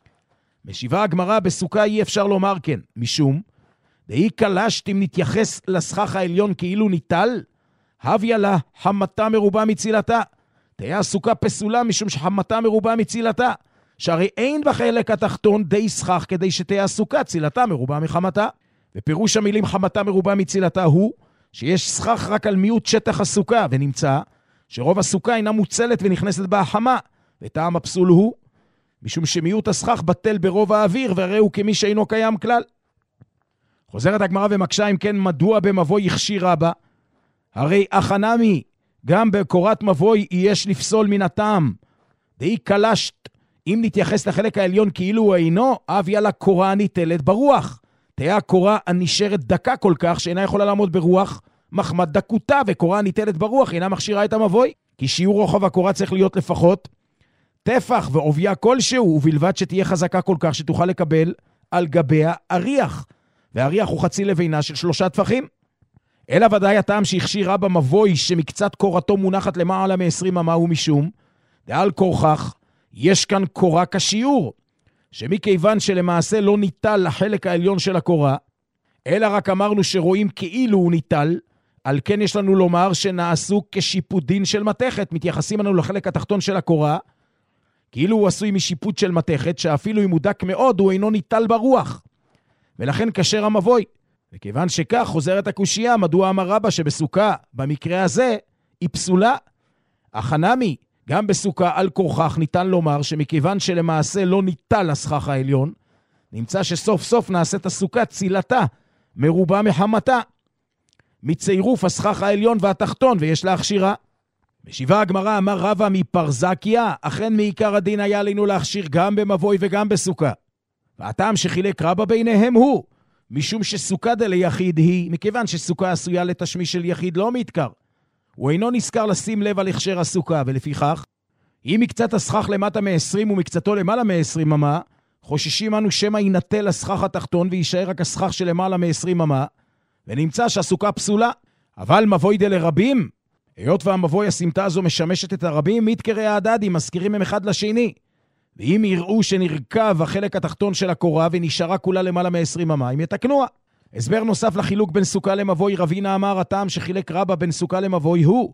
משיבה הגמרא, בסוכה אי אפשר לומר כן, משום, דהי קלשת אם נתייחס לסכך העליון כאילו ניטל, הביה לה חמתה מרובה מצילתה. תהיה הסוכה פסולה משום שחמתה מרובה מצילתה, שהרי אין בחלק התחתון די סכך כדי שתהיה הסוכה צילתה מרובה מחמתה. ופירוש המילים חמתה מרובה מצילתה הוא שיש סכך רק על מיעוט שטח הסוכה, ונמצא שרוב הסוכה אינה מוצלת ונכנסת בה החמה, וטעם הפסול הוא משום שמיעוט הסכך בטל ברוב האוויר, והרי הוא כמי שאינו קיים כלל. חוזרת הגמרא ומקשה אם כן מדוע במבוא יכשיר רבא, הרי אחנמי גם בקורת מבוא יש לפסול מן הטעם, דהי קלשת אם נתייחס לחלק העליון כאילו הוא אינו, אביה לה קורה הניטלת ברוח. תהיה הקורה הנשארת דקה כל כך שאינה יכולה לעמוד ברוח, מחמת דקותה, וקורה הניטלת ברוח אינה מכשירה את המבוא, כי שיעור רוחב הקורה צריך להיות לפחות טפח ועוביה כלשהו, ובלבד שתהיה חזקה כל כך שתוכל לקבל על גביה אריח, והאריח הוא חצי לבינה של שלושה טפחים. אלא ודאי הטעם שהכשיר רבא מבוא שמקצת קורתו מונחת למעלה מ-עשרים אמה הוא משום, דעל כורכך יש כאן קורה כשיעור, שמכיוון שלמעשה לא ניטל לחלק העליון של הקורה, אלא רק אמרנו שרואים כאילו הוא ניטל, על כן יש לנו לומר שנעשו כשיפודין של מתכת, מתייחסים לנו לחלק התחתון של הקורה, כאילו הוא עשוי משיפוד של מתכת, שאפילו אם הוא דק מאוד הוא אינו ניטל ברוח, ולכן כשר המבוא. וכיוון שכך חוזרת הקושייה, מדוע אמר רבא שבסוכה במקרה הזה היא פסולה? החנמי, גם בסוכה על כורכך ניתן לומר שמכיוון שלמעשה לא ניטל הסכך העליון, נמצא שסוף סוף נעשית הסוכה צילתה מרובה מחמתה, מציירוף הסכך העליון והתחתון, ויש להכשירה. משיבה הגמרא אמר רבא מפרזקיה, אכן מעיקר הדין היה לנו להכשיר גם במבוא וגם בסוכה. והטעם שחילק רבא ביניהם הוא, משום שסוכה דליחיד היא, מכיוון שסוכה עשויה לתשמיש של יחיד לא מתקר, הוא אינו נזכר לשים לב על הכשר הסוכה, ולפיכך אם מקצת הסכך למטה מ-עשרים ומקצתו למעלה מ-עשרים אמה, חוששים אנו שמא ינטל הסכך התחתון וישאר רק הסכך שלמעלה מ-עשרים אמה, ונמצא שהסוכה פסולה. אבל מבוי דלרבים, היות והמבוי הסמטה הזו משמשת את הרבים, מתקרא הדדי, מזכירים הם אחד לשני. ואם יראו שנרכב החלק התחתון של הקורה ונשארה כולה למעלה מ-עשרים אמה, הם יתקנוה. הסבר נוסף לחילוק בין סוכה למבוי, רבינה אמר, הטעם שחילק רבא בין סוכה למבוי הוא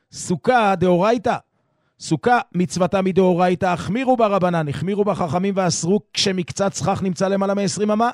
סוכה דאורייתא. סוכה מצוותה מדאורייתא, החמירו ברבנן, החמירו בחכמים ואסרו כשמקצת סכך נמצא למעלה מ-עשרים אמה.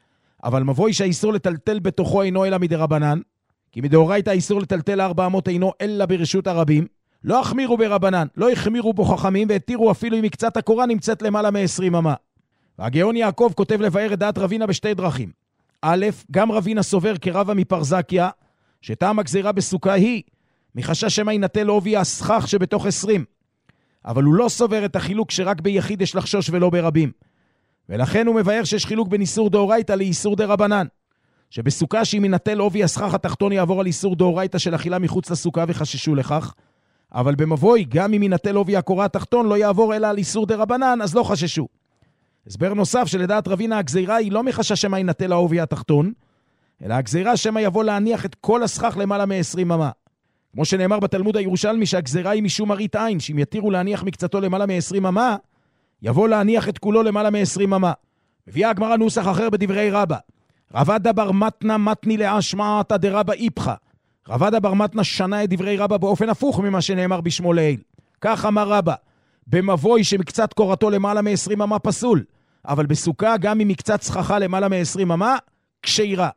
אבל מבוי שהאיסור לטלטל בתוכו אינו אלא מדרבנן, כי מדאורייתא האיסור לטלטל ארבע אמות אינו אלא ברשות הרבים. לא החמירו ברבנן, לא החמירו בו חכמים, והתירו אפילו אם מקצת הקורה נמצאת למעלה מ-עשרים אמה. והגאון יעקב כותב לבאר את דעת רבינה בשתי דרכים. א', גם רבינה סובר כרבא מפרזקיה, שטעם הגזירה בסוכה היא, מחשש שמא ינטל עובי הסכך שבתוך עשרים. אבל הוא לא סובר את החילוק שרק ביחיד יש לחשוש ולא ברבים. ולכן הוא מבאר שיש חילוק בין איסור דאורייתא לאיסור דרבנן. שבסוכה שאם ינטל עובי הסכך התחתון יעבור על איסור דאורייתא של אכילה מחוץ לסוכה וחששו לכך. אבל במבוי, גם אם ינטל עובי הקורה התחתון לא יעבור אלא על איסור דרבנן, אז לא חששו. הסבר נוסף שלדעת רבינה הגזירה היא לא מחשש שמא ינטל העובי התחתון, אלא הגזירה שמא יבוא להניח את כל הסכך למעלה מ-עשרים אמה. כמו שנאמר בתלמוד הירושלמי שהגזירה היא משום מראית עין, שאם יתירו להניח מקצתו למעלה מ-עשרים אמה, יבוא להניח את כולו למעלה מ-עשרים אמה. מביאה הגמרא נוסח אחר בדברי רבא. רבא בר מתנה מתני להשמעתא דרבא איפכא. רבא בר מתנה שנה את דברי רבא באופן הפוך ממה שנאמר בשמו לעיל. כך אמר רבא, במבוי שמקצת קורתו למעלה מ-עשרים אמה פסול, אבל בסוכה גם אם מקצת סככה למעלה מ-עשרים אמה, כשירה.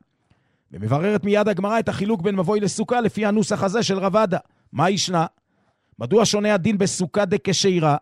ומבררת מיד הגמרא את החילוק בין מבוי לסוכה לפי הנוסח הזה של רבא. מה ישנה? מדוע שונה הדין בסוכה דכשירה?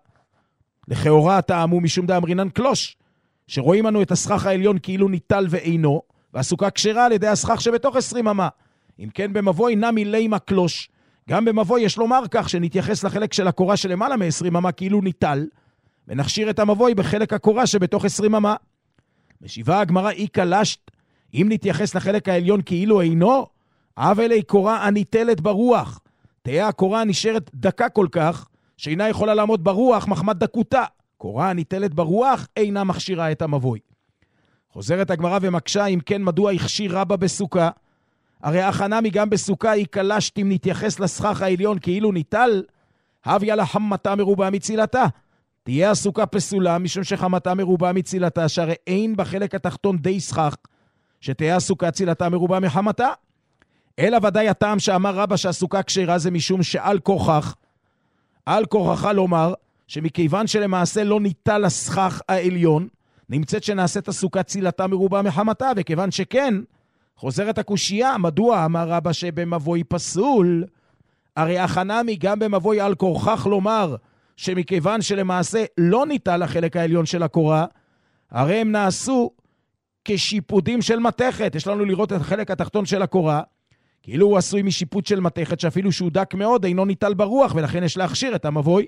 לכאורה טעמו משום דאמרינן קלוש, שרואים לנו את הסכך העליון כאילו ניטל ואינו, והסוכה כשרה על ידי הסכך שבתוך עשרים אמה. אם כן במבוי נמי לימה קלוש, גם במבוי יש לומר כך שנתייחס לחלק של הקורה שלמעלה מ-עשרים אמה כאילו ניטל, ונכשיר את המבוי בחלק הקורה שבתוך עשרים אמה. משיבה הגמרא אי קלשת, אם נתייחס לחלק העליון כאילו אינו, אבל היא קורה הניטלת ברוח. תהיה הקורה נשארת דקה כל כך, שאינה יכולה לעמוד ברוח מחמת דקותה. קורה הניטלת ברוח אינה מכשירה את המבוי. חוזרת הגמרא ומקשה, אם כן מדוע הכשיר רבא בסוכה? הרי הכנמי גם בסוכה היא קלשת אם נתייחס לסכך העליון כאילו ניטל, הביה לחמתה מרובה מצילתה. תהיה הסוכה פסולה משום שחמתה מרובה מצילתה, שהרי אין בחלק התחתון די סכך, שתהיה הסוכה צילתה מרובה מחמתה. אלא ודאי הטעם שאמר רבא שהסוכה כשרה זה משום שעל כוחך, על כוחך לומר, שמכיוון שלמעשה לא ניטל הסכך העליון, נמצאת שנעשית הסוכה צילתה מרובה מחמתה, וכיוון שכן, חוזרת הקושייה, מדוע אמר רבא שבמבוי פסול? הרי הכנמי גם במבוי על כוחך לומר, שמכיוון שלמעשה לא ניטל החלק העליון של הקורה, הרי הם נעשו כשיפודים של מתכת. יש לנו לראות את החלק התחתון של הקורה, כאילו הוא עשוי משיפוד של מתכת, שאפילו שהוא דק מאוד אינו ניטל ברוח, ולכן יש להכשיר את המבוי.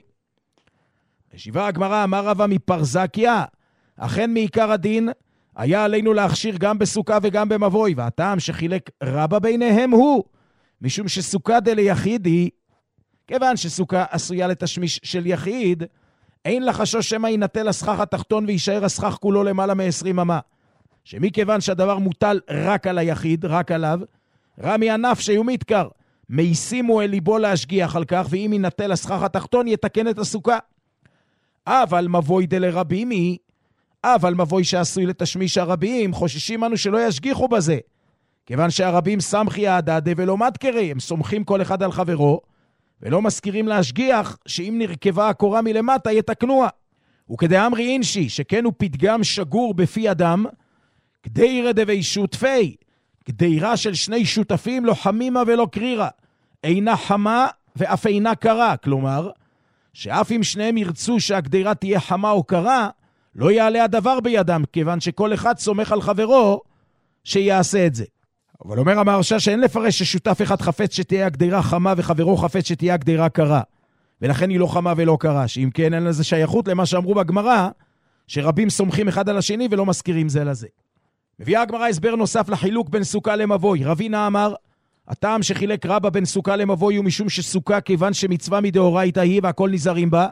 משיבה הגמרא אמר רבא מפרזקיה, אכן מעיקר הדין היה עלינו להכשיר גם בסוכה וגם במבוי, והטעם שחילק רבא ביניהם הוא, משום שסוכה דליחיד היא, כיוון שסוכה עשויה לתשמיש של יחיד, אין לחשוש שמא ינטל הסכך התחתון וישאר הסכך כולו למעלה מ-עשרים אמה. שמכיוון שהדבר מוטל רק על היחיד, רק עליו, רמי ענף שהוא מתקר, מיישימו אל ליבו להשגיח על כך, ואם ינטל הסכך התחתון יתקן את הסוכה. אבל מבוי דלרבים היא, אבל מבוי שעשוי לתשמיש הרבים, חוששים אנו שלא ישגיחו בזה. כיוון שהרבים סמכי העדדה ולא מדקרי, הם סומכים כל אחד על חברו, ולא מזכירים להשגיח שאם נרכבה הקורה מלמטה יתקנוה. וכדאמרי אינשי, שכן הוא פתגם שגור בפי אדם, כדירא דבי שותפי, כדירה של שני שותפים לא חמימה ולא קרירה, אינה חמה ואף אינה קרה, כלומר, שאף אם שניהם ירצו שהגדירה תהיה חמה או קרה, לא יעלה הדבר בידם, כיוון שכל אחד סומך על חברו שיעשה את זה. אבל אומר המהרש"א שאין לפרש ששותף אחד חפץ שתהיה הגדירה חמה וחברו חפץ שתהיה הגדירה קרה, ולכן היא לא חמה ולא קרה, שאם כן אין לזה שייכות למה שאמרו בגמרא, שרבים סומכים אחד על השני ולא מזכירים זה לזה. מביאה הגמרא הסבר נוסף לחילוק בין סוכה למבוי. רבינה אמר, הטעם שחילק רבא בין סוכה למבוי הוא משום שסוכה כיוון שמצווה מדאורייתא היא והכל נזהרים בה,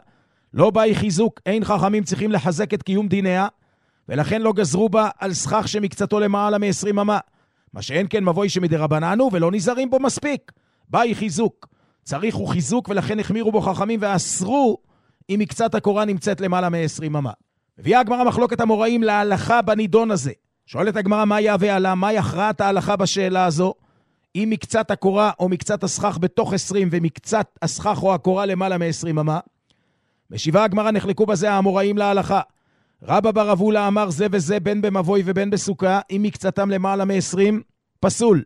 לא באי חיזוק, אין חכמים צריכים לחזק את קיום דיניה, ולכן לא גזרו בה על סכך שמקצתו למעלה מ-עשרים אמה. מה שאין כן מבוי שמדרבננו, ולא נזהרים בו מספיק. באי חיזוק. צריך הוא חיזוק, ולכן החמירו בו חכמים ואסרו אם מקצת הקורה נמצאת למעלה מ-עשרים אמה. מביאה הגמרא מחלוקת המוראים להלכה בנידון הזה. שואלת הגמרא מה יהווה עלה, מה יכרעת ההלכה בשאלה הזו? אם מקצת הקורה או מקצת הסכך בתוך עשרים, ומקצת הסכך או הקורה למעלה מ-עשרים אמה. משיבה הגמרא נחלקו בזה האמוראים להלכה. רבא בר אבולה אמר זה וזה בין במבוי ובין בסוכה, אם מקצתם למעלה מ-עשרים, פסול.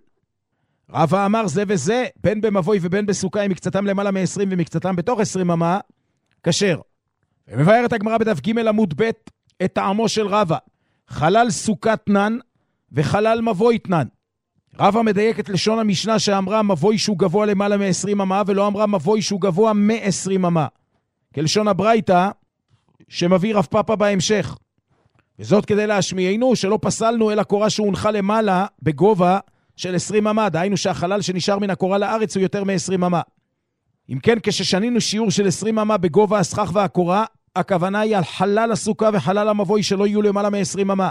רבא אמר זה וזה בין במבוי ובין בסוכה, אם מקצתם למעלה מ-עשרים ומקצתם בתוך עשרים אמה, כשר. ומבארת הגמרא בדף ג' עמוד ב' את טעמו של רבא. חלל סוכה תנן וחלל מבוי תנן. רבא מדייק את לשון המשנה שאמרה מבוי שהוא גבוה למעלה מ-עשרים אמה, ולא אמרה מבוי שהוא גבוה מ-עשרים אמה. כלשון הברייתא שמביא רב פאפא בהמשך. וזאת כדי להשמיענו שלא פסלנו אלא קורה שהונחה למעלה בגובה של עשרים אמה, דהיינו שהחלל שנשאר מן הקורה לארץ הוא יותר מ-עשרים אמה. אם כן, כששנינו שיעור של עשרים אמה בגובה הסכך והקורה, הכוונה היא על חלל הסוכה וחלל המבוי שלא יהיו למעלה מ-עשרים אמה.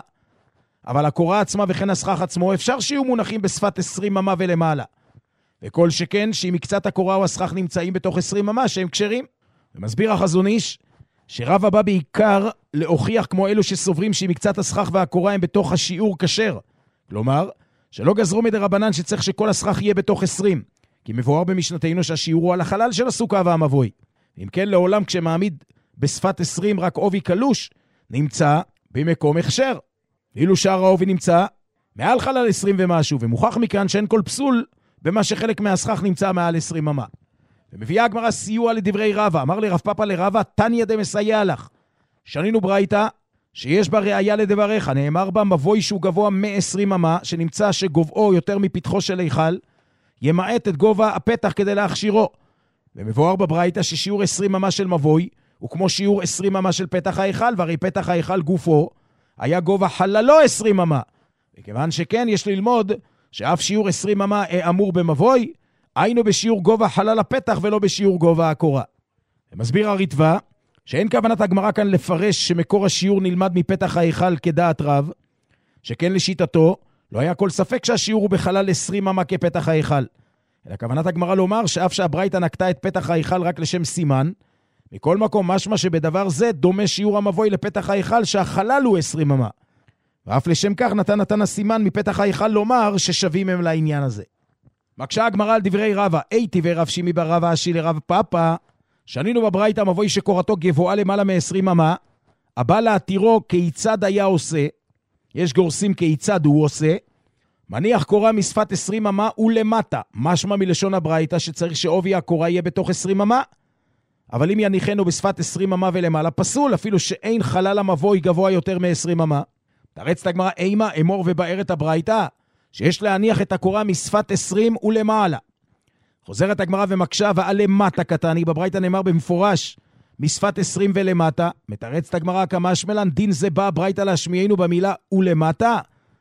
אבל הקורה עצמה וכן הסכך עצמו אפשר שיהיו מונחים בשפת עשרים אמה ולמעלה. וכל שכן שאם מקצת הקורה או הסכך נמצאים בתוך עשרים אמה שהם כשרים. ומסביר החזון איש שרב הבא בעיקר להוכיח כמו אלו שסוברים שאם מקצת הסכך והקורה הם בתוך השיעור כשר. כלומר, שלא גזרו מדרבנן שצריך שכל הסכך יהיה בתוך עשרים. כי מבואר במשנתנו שהשיעור הוא על החלל של הסוכה והמבוי. אם כן, לעולם כשמעמיד בשפת עשרים רק עובי קלוש, נמצא במקום הכשר. ואילו שאר העובי נמצא מעל חלל עשרים ומשהו, ומוכח מכאן שאין כל פסול במה שחלק מהסכך נמצא מעל עשרים אמה. ומביאה הגמרא סיוע לדברי רבא. אמר לי רב פאפא לרבא, תניא דמסייע לך. שנינו ברייתא שיש בה ראיה לדבריך. נאמר בה מבוי שהוא גבוה מ-עשרים אמה, שנמצא שגובהו יותר מפתחו של היכל, ימעט את גובה הפתח כדי להכשירו. ומבואר בברייתא ששיעור עשרים אמה של מבוי הוא כמו שיעור עשרים אמה של פתח ההיכל, והרי פתח ההיכל גופו היה גובה חללו עשרים אמה. וכיוון שכן יש ללמוד שאף שיעור עשרים אמה אמור במבוי, היינו בשיעור גובה חלל הפתח ולא בשיעור גובה הקורה. ומסביר הרטב"א שאין כוונת הגמרא כאן לפרש שמקור השיעור נלמד מפתח ההיכל כדעת רב, שכן לשיטתו לא היה כל ספק שהשיעור הוא בחלל עשרים אמה כפתח ההיכל. אלא כוונת הגמרא לומר שאף שהברייתא נקטה את פתח ההיכל רק לשם סימן, מכל מקום משמע שבדבר זה דומה שיעור המבוי לפתח ההיכל שהחלל הוא עשרים אמה. ואף לשם כך נתן נתן הסימן מפתח ההיכל לומר ששווים הם לעניין הזה. מקשה הגמרא על דברי רבא, אי טבעי רב שימי בר רבא אשי לרב פאפא, שנינו בברייתא מבוי שקורתו גבוהה למעלה מ-עשרים אמה, הבא להתירו כיצד היה עושה, יש גורסים כיצד הוא עושה, מניח קורה משפת עשרים אמה ולמטה, משמע מלשון הברייתא שצריך שעובי הקורה יהיה בתוך עשרים אמה, אבל אם יניחנו בשפת עשרים אמה ולמעלה פסול, אפילו שאין חלל המבוי גבוה יותר מ-עשרים אמה. תרצת הגמרא אימה, אמור ובאר את הברייתא, שיש להניח את הקורה משפת עשרים ולמעלה. חוזרת הגמרא ומקשה, ועל למטה קטני, בברייתא נאמר במפורש, משפת עשרים ולמטה. מתרצת הגמרא כמשמלן, דין זה בא ברייתא להשמיענו במילה ולמטה,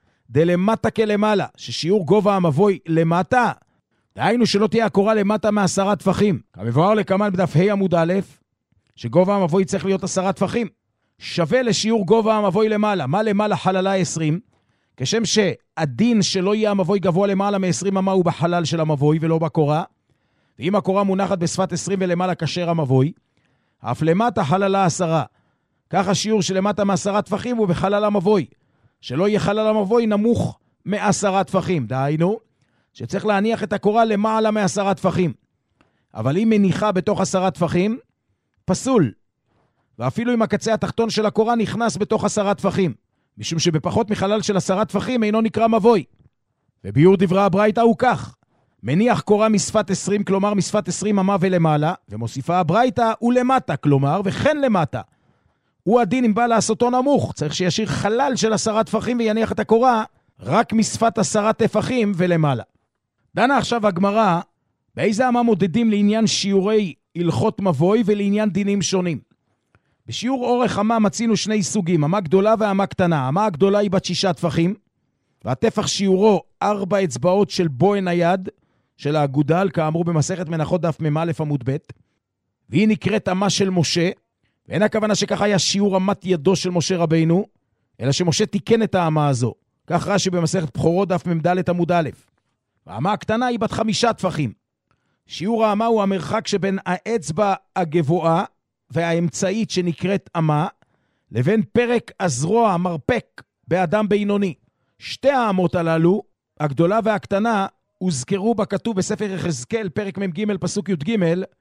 דלמטה כלמעלה, ששיעור גובה המבוי למטה, דהיינו שלא תהיה הקורה למטה מעשרה טפחים. כמבואר לקמן בדף ה' עמוד א', שגובה המבוי צריך להיות עשרה טפחים. שווה לשיעור גובה המבוי למעלה. מה למעלה חללה עשרים? כשם שהדין שלא יהיה המבוי גבוה למעלה מ-עשרים אמה הוא בחלל של המבוי ולא בקורה, ואם הקורה מונחת בשפת עשרים ולמעלה כשר המבוי, אף למטה חללה עשרה. כך השיעור שלמטה מעשרה טפחים הוא בחלל המבוי. שלא יהיה חלל המבוי נמוך מעשרה טפחים. דהיינו, שצריך להניח את הקורה למעלה מעשרה טפחים. אבל אם מניחה בתוך עשרה טפחים, פסול. ואפילו אם הקצה התחתון של הקורה נכנס בתוך עשרה טפחים. משום שבפחות מחלל של עשרה טפחים אינו נקרא מבוי. וביור דברי הברייתא הוא כך. מניח קורה משפת עשרים, כלומר משפת עשרים אמה ולמעלה, ומוסיפה הברייתא ולמטה, כלומר וכן למטה. הוא הדין אם בא לעשותו נמוך. צריך שישאיר חלל של עשרה טפחים ויניח את הקורה רק משפת עשרה טפחים ולמעלה. דנה עכשיו הגמרא, באיזה אמה מודדים לעניין שיעורי הלכות מבוי ולעניין דינים שונים. בשיעור אורך אמה מצינו שני סוגים, אמה גדולה ואמה קטנה. אמה הגדולה היא בת שישה טפחים, והטפח שיעורו ארבע אצבעות של בוהן היד של האגודל, כאמור במסכת מנחות דף מ"א עמוד ב', והיא נקראת אמה של משה, ואין הכוונה שככה היה שיעור אמת ידו של משה רבינו, אלא שמשה תיקן את האמה הזו. כך רש"י במסכת בכורות דף מ"ד עמוד א'. האמה הקטנה היא בת חמישה טפחים. שיעור האמה הוא המרחק שבין האצבע הגבוהה והאמצעית שנקראת אמה, לבין פרק הזרוע המרפק באדם בינוני. שתי האמות הללו, הגדולה והקטנה, הוזכרו בכתוב בספר יחזקאל, פרק מ"ג פסוק י"ג,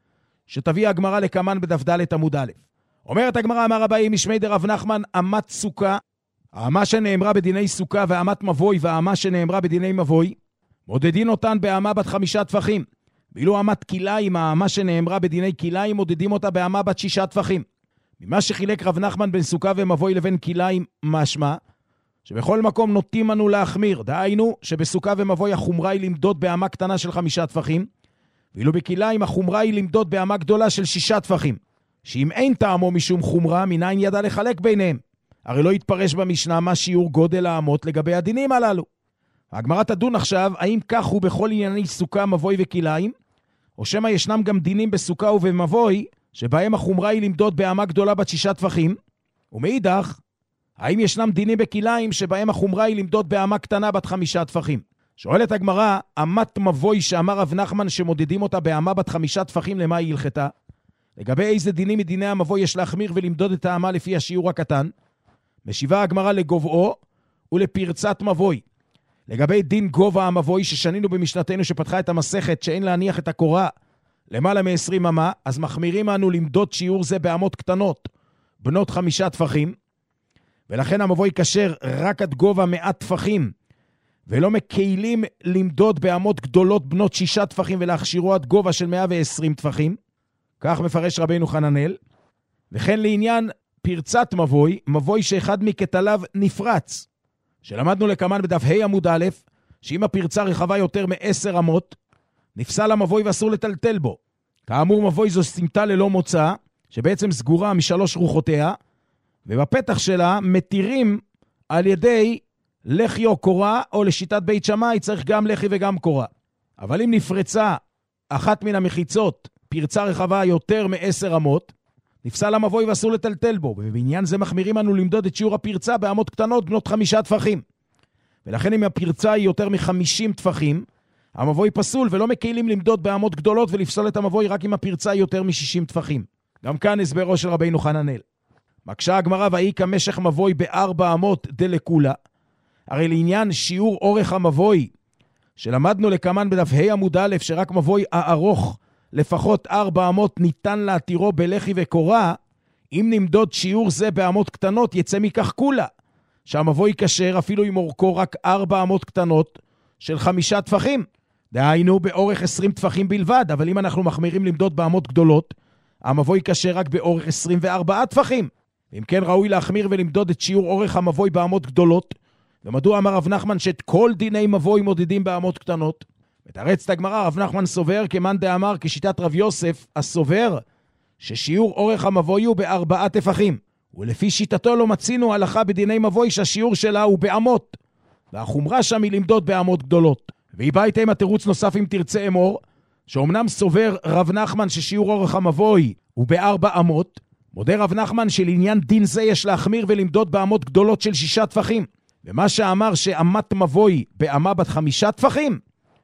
שתביא הגמרא לקמן בדף ד' עמוד א'. אומרת הגמרא, אמר רבי משמי דרב נחמן, אמת סוכה, האמה שנאמרה בדיני סוכה ואמת מבוי והאמה שנאמרה בדיני מבוי, מודדין אותן באמה בת חמישה טפחים. ואילו אמת כיליים, האמה שנאמרה בדיני כיליים, מודדים אותה באמה בת שישה טפחים. ממה שחילק רב נחמן בין סוכה ומבוי לבין כיליים משמע, שבכל מקום נוטים אנו להחמיר. דהיינו שבסוכה ומבוי החומרה היא למדוד באמה קטנה של חמישה טפחים, ואילו בכיליים החומרה היא למדוד באמה גדולה של שישה טפחים. שאם אין טעמו משום חומרה, מניין ידע לחלק ביניהם. הרי לא יתפרש במשנה מה שיעור גודל האמות לגבי הדינים הללו. הגמרא תדון עכשיו, האם כך הוא בכל ענייני סוכה, מבוי וכיליים, או שמה ישנם גם דינים בסוכה ובמבוי, שבהם החומרה היא למדוד באמה גדולה בת שישה טפחים, ומאידך, האם ישנם דינים בכיליים שבהם החומרה היא למדוד באמה קטנה בת חמישה טפחים? שואלת הגמרא, אמת מבוי שאמר רב נחמן שמודדים אותה באמה בת חמישה טפחים, למה היא הלכתה? לגבי איזה דינים מדיני המבוי יש להחמיר ולמדוד את האמה לפי השיעור הקטן? משיבה הגמרא לגובעו ולפרצת מבוי. לגבי דין גובה המבוי ששנינו במשנתנו שפתחה את המסכת שאין להניח את הקורה למעלה מ-עשרים אמה, אז מחמירים אנו למדוד שיעור זה באמות קטנות, בנות חמישה טפחים, ולכן המבוי כשר רק עד גובה מעט טפחים, ולא מקיילים למדוד באמות גדולות בנות שישה טפחים ולהכשירו עד גובה של מאה ועשרים טפחים. כך מפרש רבינו חננאל. וכן לעניין פרצת מבוי, מבוי שאחד מכתליו נפרץ, שלמדנו לקמן בדף ה' עמוד א', שאם הפרצה רחבה יותר מעשר אמות, נפסל המבוי ואסור לטלטל בו. כאמור, מבוי זו סמטה ללא מוצא, שבעצם סגורה משלוש רוחותיה, ובפתח שלה מתירים על ידי לחי או קורה, או לשיטת בית שמאי צריך גם לחי וגם קורה. אבל אם נפרצה אחת מן המחיצות, פרצה רחבה יותר מעשר אמות, נפסל המבוי ואסור לטלטל בו, ובעניין זה מחמירים אנו למדוד את שיעור הפרצה באמות קטנות בנות חמישה טפחים. ולכן אם הפרצה היא יותר מחמישים טפחים, המבוי פסול, ולא מקיילים למדוד באמות גדולות ולפסול את המבוי רק אם הפרצה היא יותר מ-שישים טפחים. גם כאן הסברו של רבינו חננאל. מקשה הגמרא, והאי כמשך מבוי בארבע אמות דלקולה. הרי לעניין שיעור אורך המבוי, שלמדנו לקמן בדף ה' עמוד א', שרק מבוי הארוך לפחות ארבע אמות ניתן להתירו בלחי וקורה, אם נמדוד שיעור זה באמות קטנות, יצא מכך כולה, שהמבוי כשר אפילו עם אורכו רק ארבע אמות קטנות של חמישה טפחים. דהיינו באורך עשרים טפחים בלבד, אבל אם אנחנו מחמירים למדוד באמות גדולות, המבוי כשר רק באורך עשרים וארבעה טפחים. אם כן ראוי להחמיר ולמדוד את שיעור אורך המבוי באמות גדולות, ומדוע אמר רב נחמן שאת כל דיני מבוי מודדים באמות קטנות? מתרץ את הגמרא, רב נחמן סובר כמאן דאמר כשיטת רב יוסף, הסובר ששיעור אורך המבוי הוא בארבעה טפחים, ולפי שיטתו לא מצינו הלכה בדיני מבוי שהשיעור שלה הוא באמות, והחומרה שם היא למדוד באמות גדולות. והיא באה איתם התירוץ נוסף אם תרצה אמור, שאומנם סובר רב נחמן ששיעור אורך המבוי הוא בארבע אמות, מודה רב נחמן שלעניין דין זה יש להחמיר ולמדוד באמות גדולות של שישה טפחים. ומה שאמר שאמת מבוי באמה בת חמישה טפחים,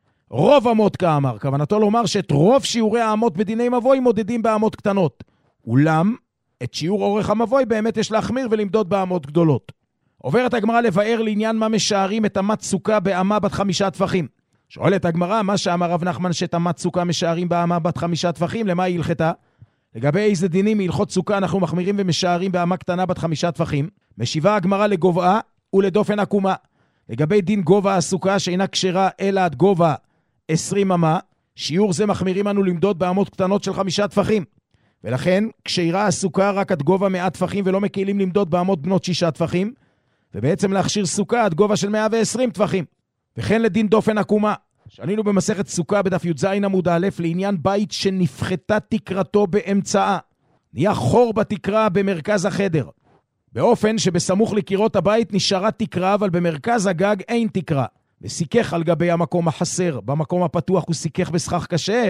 רוב אמות כאמר, כוונתו לומר שאת רוב שיעורי האמות בדיני מבוי מודדים באמות קטנות. אולם, את שיעור אורך המבוי באמת יש להחמיר ולמדוד באמות גדולות. עוברת הגמרא לבאר לעניין מה משערים את אמת סוכה באמה בת חמישה טפחים. שואלת הגמרא, מה שאמר רב נחמן שאת אמת סוכה משערים באמה בת חמישה טפחים, למה היא הלכתה? לגבי איזה דינים מהלכות סוכה אנחנו מחמירים ומשערים באמה קטנה בת חמישה טפחים? משיבה הגמרא לגובעה ולדופן עקומה. לגבי דין גובה הסוכה שאינה כשרה אלא עד גובה עשרים אמה, שיעור זה מחמירים אנו למדוד באמות קטנות של חמישה טפחים. ולכן, כשרה הסוכה רק עד גובה מאה טפחים ולא מקיילים למדוד באמות בנות שישה טפחים, ובעצם להכשיר סוכה עד גובה של מאה ועשרים טפחים. וכן לדין דופן עקומה, שענינו במסכת סוכה בדף י"ז עמוד א', לעניין בית שנפחתה תקרתו באמצעה. נהיה חור בתקרה במרכז החדר, באופן שבסמוך לקירות הבית נשארה תקרה, אבל במרכז הגג אין תקרה. וסיכך על גבי המקום החסר, במקום הפתוח הוא סיכך בסכך כשר.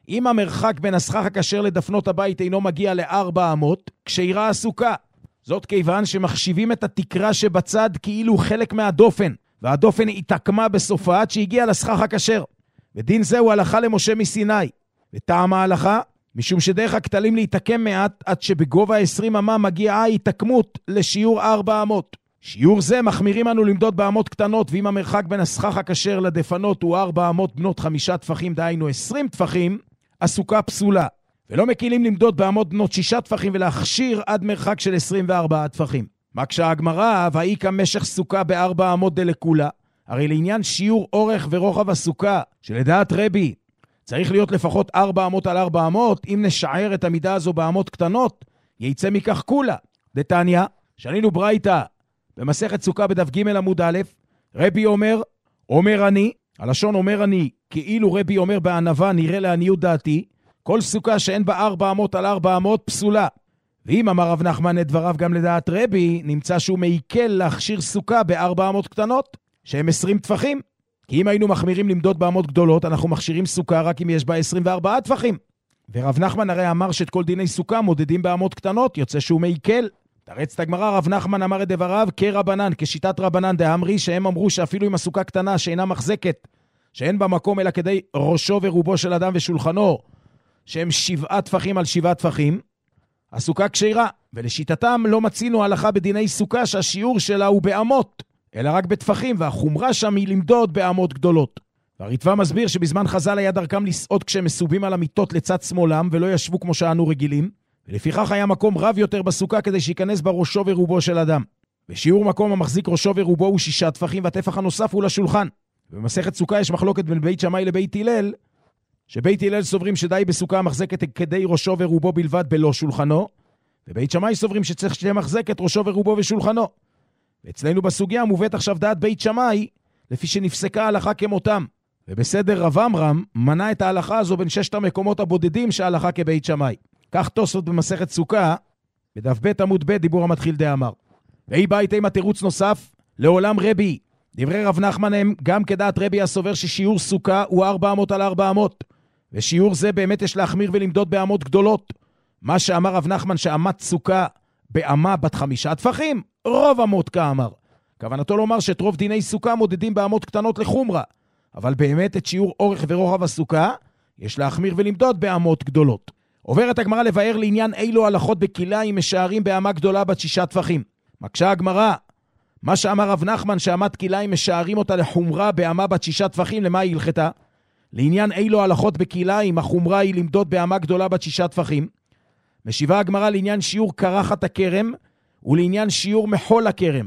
אם המרחק בין הסכך הכשר לדפנות הבית אינו מגיע לארבע אמות, כשירה הסוכה. זאת כיוון שמחשיבים את התקרה שבצד כאילו חלק מהדופן, והדופן התעקמה בסופה עד שהגיע לסכך הכשר. ודין זהו הלכה למשה מסיני. וטעם ההלכה, משום שדרך הכתלים להתעקם מעט עד שבגובה עשרים אמה מגיעה התעקמות לשיעור ארבע אמות. שיעור זה מחמירים אנו למדוד באמות קטנות, ואם המרחק בין הסכך הכשר לדפנות הוא ארבע אמות בנות חמישה טפחים, דהיינו עשרים טפחים, הסוכה פסולה. ולא מקילים למדוד באמות בנות שישה טפחים ולהכשיר עד מרחק של עשרים וארבעה טפחים. מקשה הגמרא, והאיכה משך סוכה בארבע אמות דלקולה. הרי לעניין שיעור אורך ורוחב הסוכה, שלדעת רבי צריך להיות לפחות ארבע אמות על ארבע אמות, אם נשער את המידה הזו באמות קטנות, ייצא מכך כולה. דתניא, שנינו ברייתא, במסכת סוכה בדף ג' עמוד א', רבי אומר, אומר אני, הלשון אומר אני, כאילו רבי אומר בענווה, נראה לעניות דעתי, כל סוכה שאין בה ארבע אמות על ארבע אמות פסולה. ואם אמר רב נחמן את דבריו גם לדעת רבי, נמצא שהוא מעיקל להכשיר סוכה בארבע אמות קטנות, שהם עשרים טפחים. כי אם היינו מחמירים למדוד באמות גדולות, אנחנו מכשירים סוכה רק אם יש בה עשרים וארבעה טפחים. ורב נחמן הרי אמר שאת כל דיני סוכה מודדים באמות קטנות, יוצא שהוא מעיקל. תרץ את הגמרא, רב נחמן אמר את דבריו כרבנן, כשיטת רבנן דאמרי, שהם אמרו שאפילו עם הסוכה קטנה שאינה מחזקת, שאין בה מקום אלא כדי ראשו ורובו של אדם ושולחנו, שהם שבעה טפחים על שבעה טפחים, הסוכה כשירה. ולשיטתם לא מצינו הלכה בדיני סוכה שהשיעור שלה הוא באמות, אלא רק בטפחים, והחומרה שם היא למדוד באמות גדולות. והריטב"א מסביר שבזמן חז"ל היה דרכם לסעוד כשהם מסובים על המיטות לצד שמאלם, ולא ישבו כמו שאנו רגילים, ולפיכך היה מקום רב יותר בסוכה כדי שיכנס בראשו ורובו של אדם. ושיעור מקום המחזיק ראשו ורובו הוא שישה טפחים, והטפח הנוסף הוא לשולחן. ובמסכת סוכה יש מחלוקת בין בית שמאי לבית הלל, שבית הלל סוברים שדי בסוכה מחזקת כדי ראשו ורובו בלבד בלא שולחנו, ובית שמאי סוברים שצריך שתהיה מחזקת ראשו ורובו ושולחנו. ואצלנו בסוגיה מובאת עכשיו דעת בית שמאי, לפי שנפסקה ההלכה כמותם. ובסדר רב עמרם מנה את ההלכה הזו בין ששת המקומות הבודדים שההלכה כבית שמאי. כך תוספות במסכת סוכה, בדף ב' עמוד ב' דיבור המתחיל דאמר. ואי בית עם התירוץ נוסף, לעולם רבי. דברי רב נחמן הם גם כדעת רבי הסובר ששיעור סוכה הוא ארבע אמות על ארבע אמות. ושיעור זה באמת יש להחמיר ולמדוד באמות גדולות. מה שאמר רב נחמן שאמת סוכה באמה בת חמישה טפחים, רוב אמות כאמר. כוונתו לומר שאת רוב דיני סוכה מודדים באמות קטנות לחומרה, אבל באמת את שיעור אורך ורוחב הסוכה יש להחמיר ולמדוד באמות גדולות. עוברת הגמרא לבאר לעניין אילו הלכות בכלאיים משערים באמה גדולה בת שישה טפחים. מקשה הגמרא, מה שאמר רב נחמן שאמת כלאיים משערים אותה לחומרה באמה בת שישה טפחים, למה היא הלכתה? לעניין אילו הלכות בכלאיים החומרה היא למדוד באמה גדולה בת שישה טפחים. משיבה הגמרא לעניין שיעור קרחת הכרם ולעניין שיעור מחול הכרם.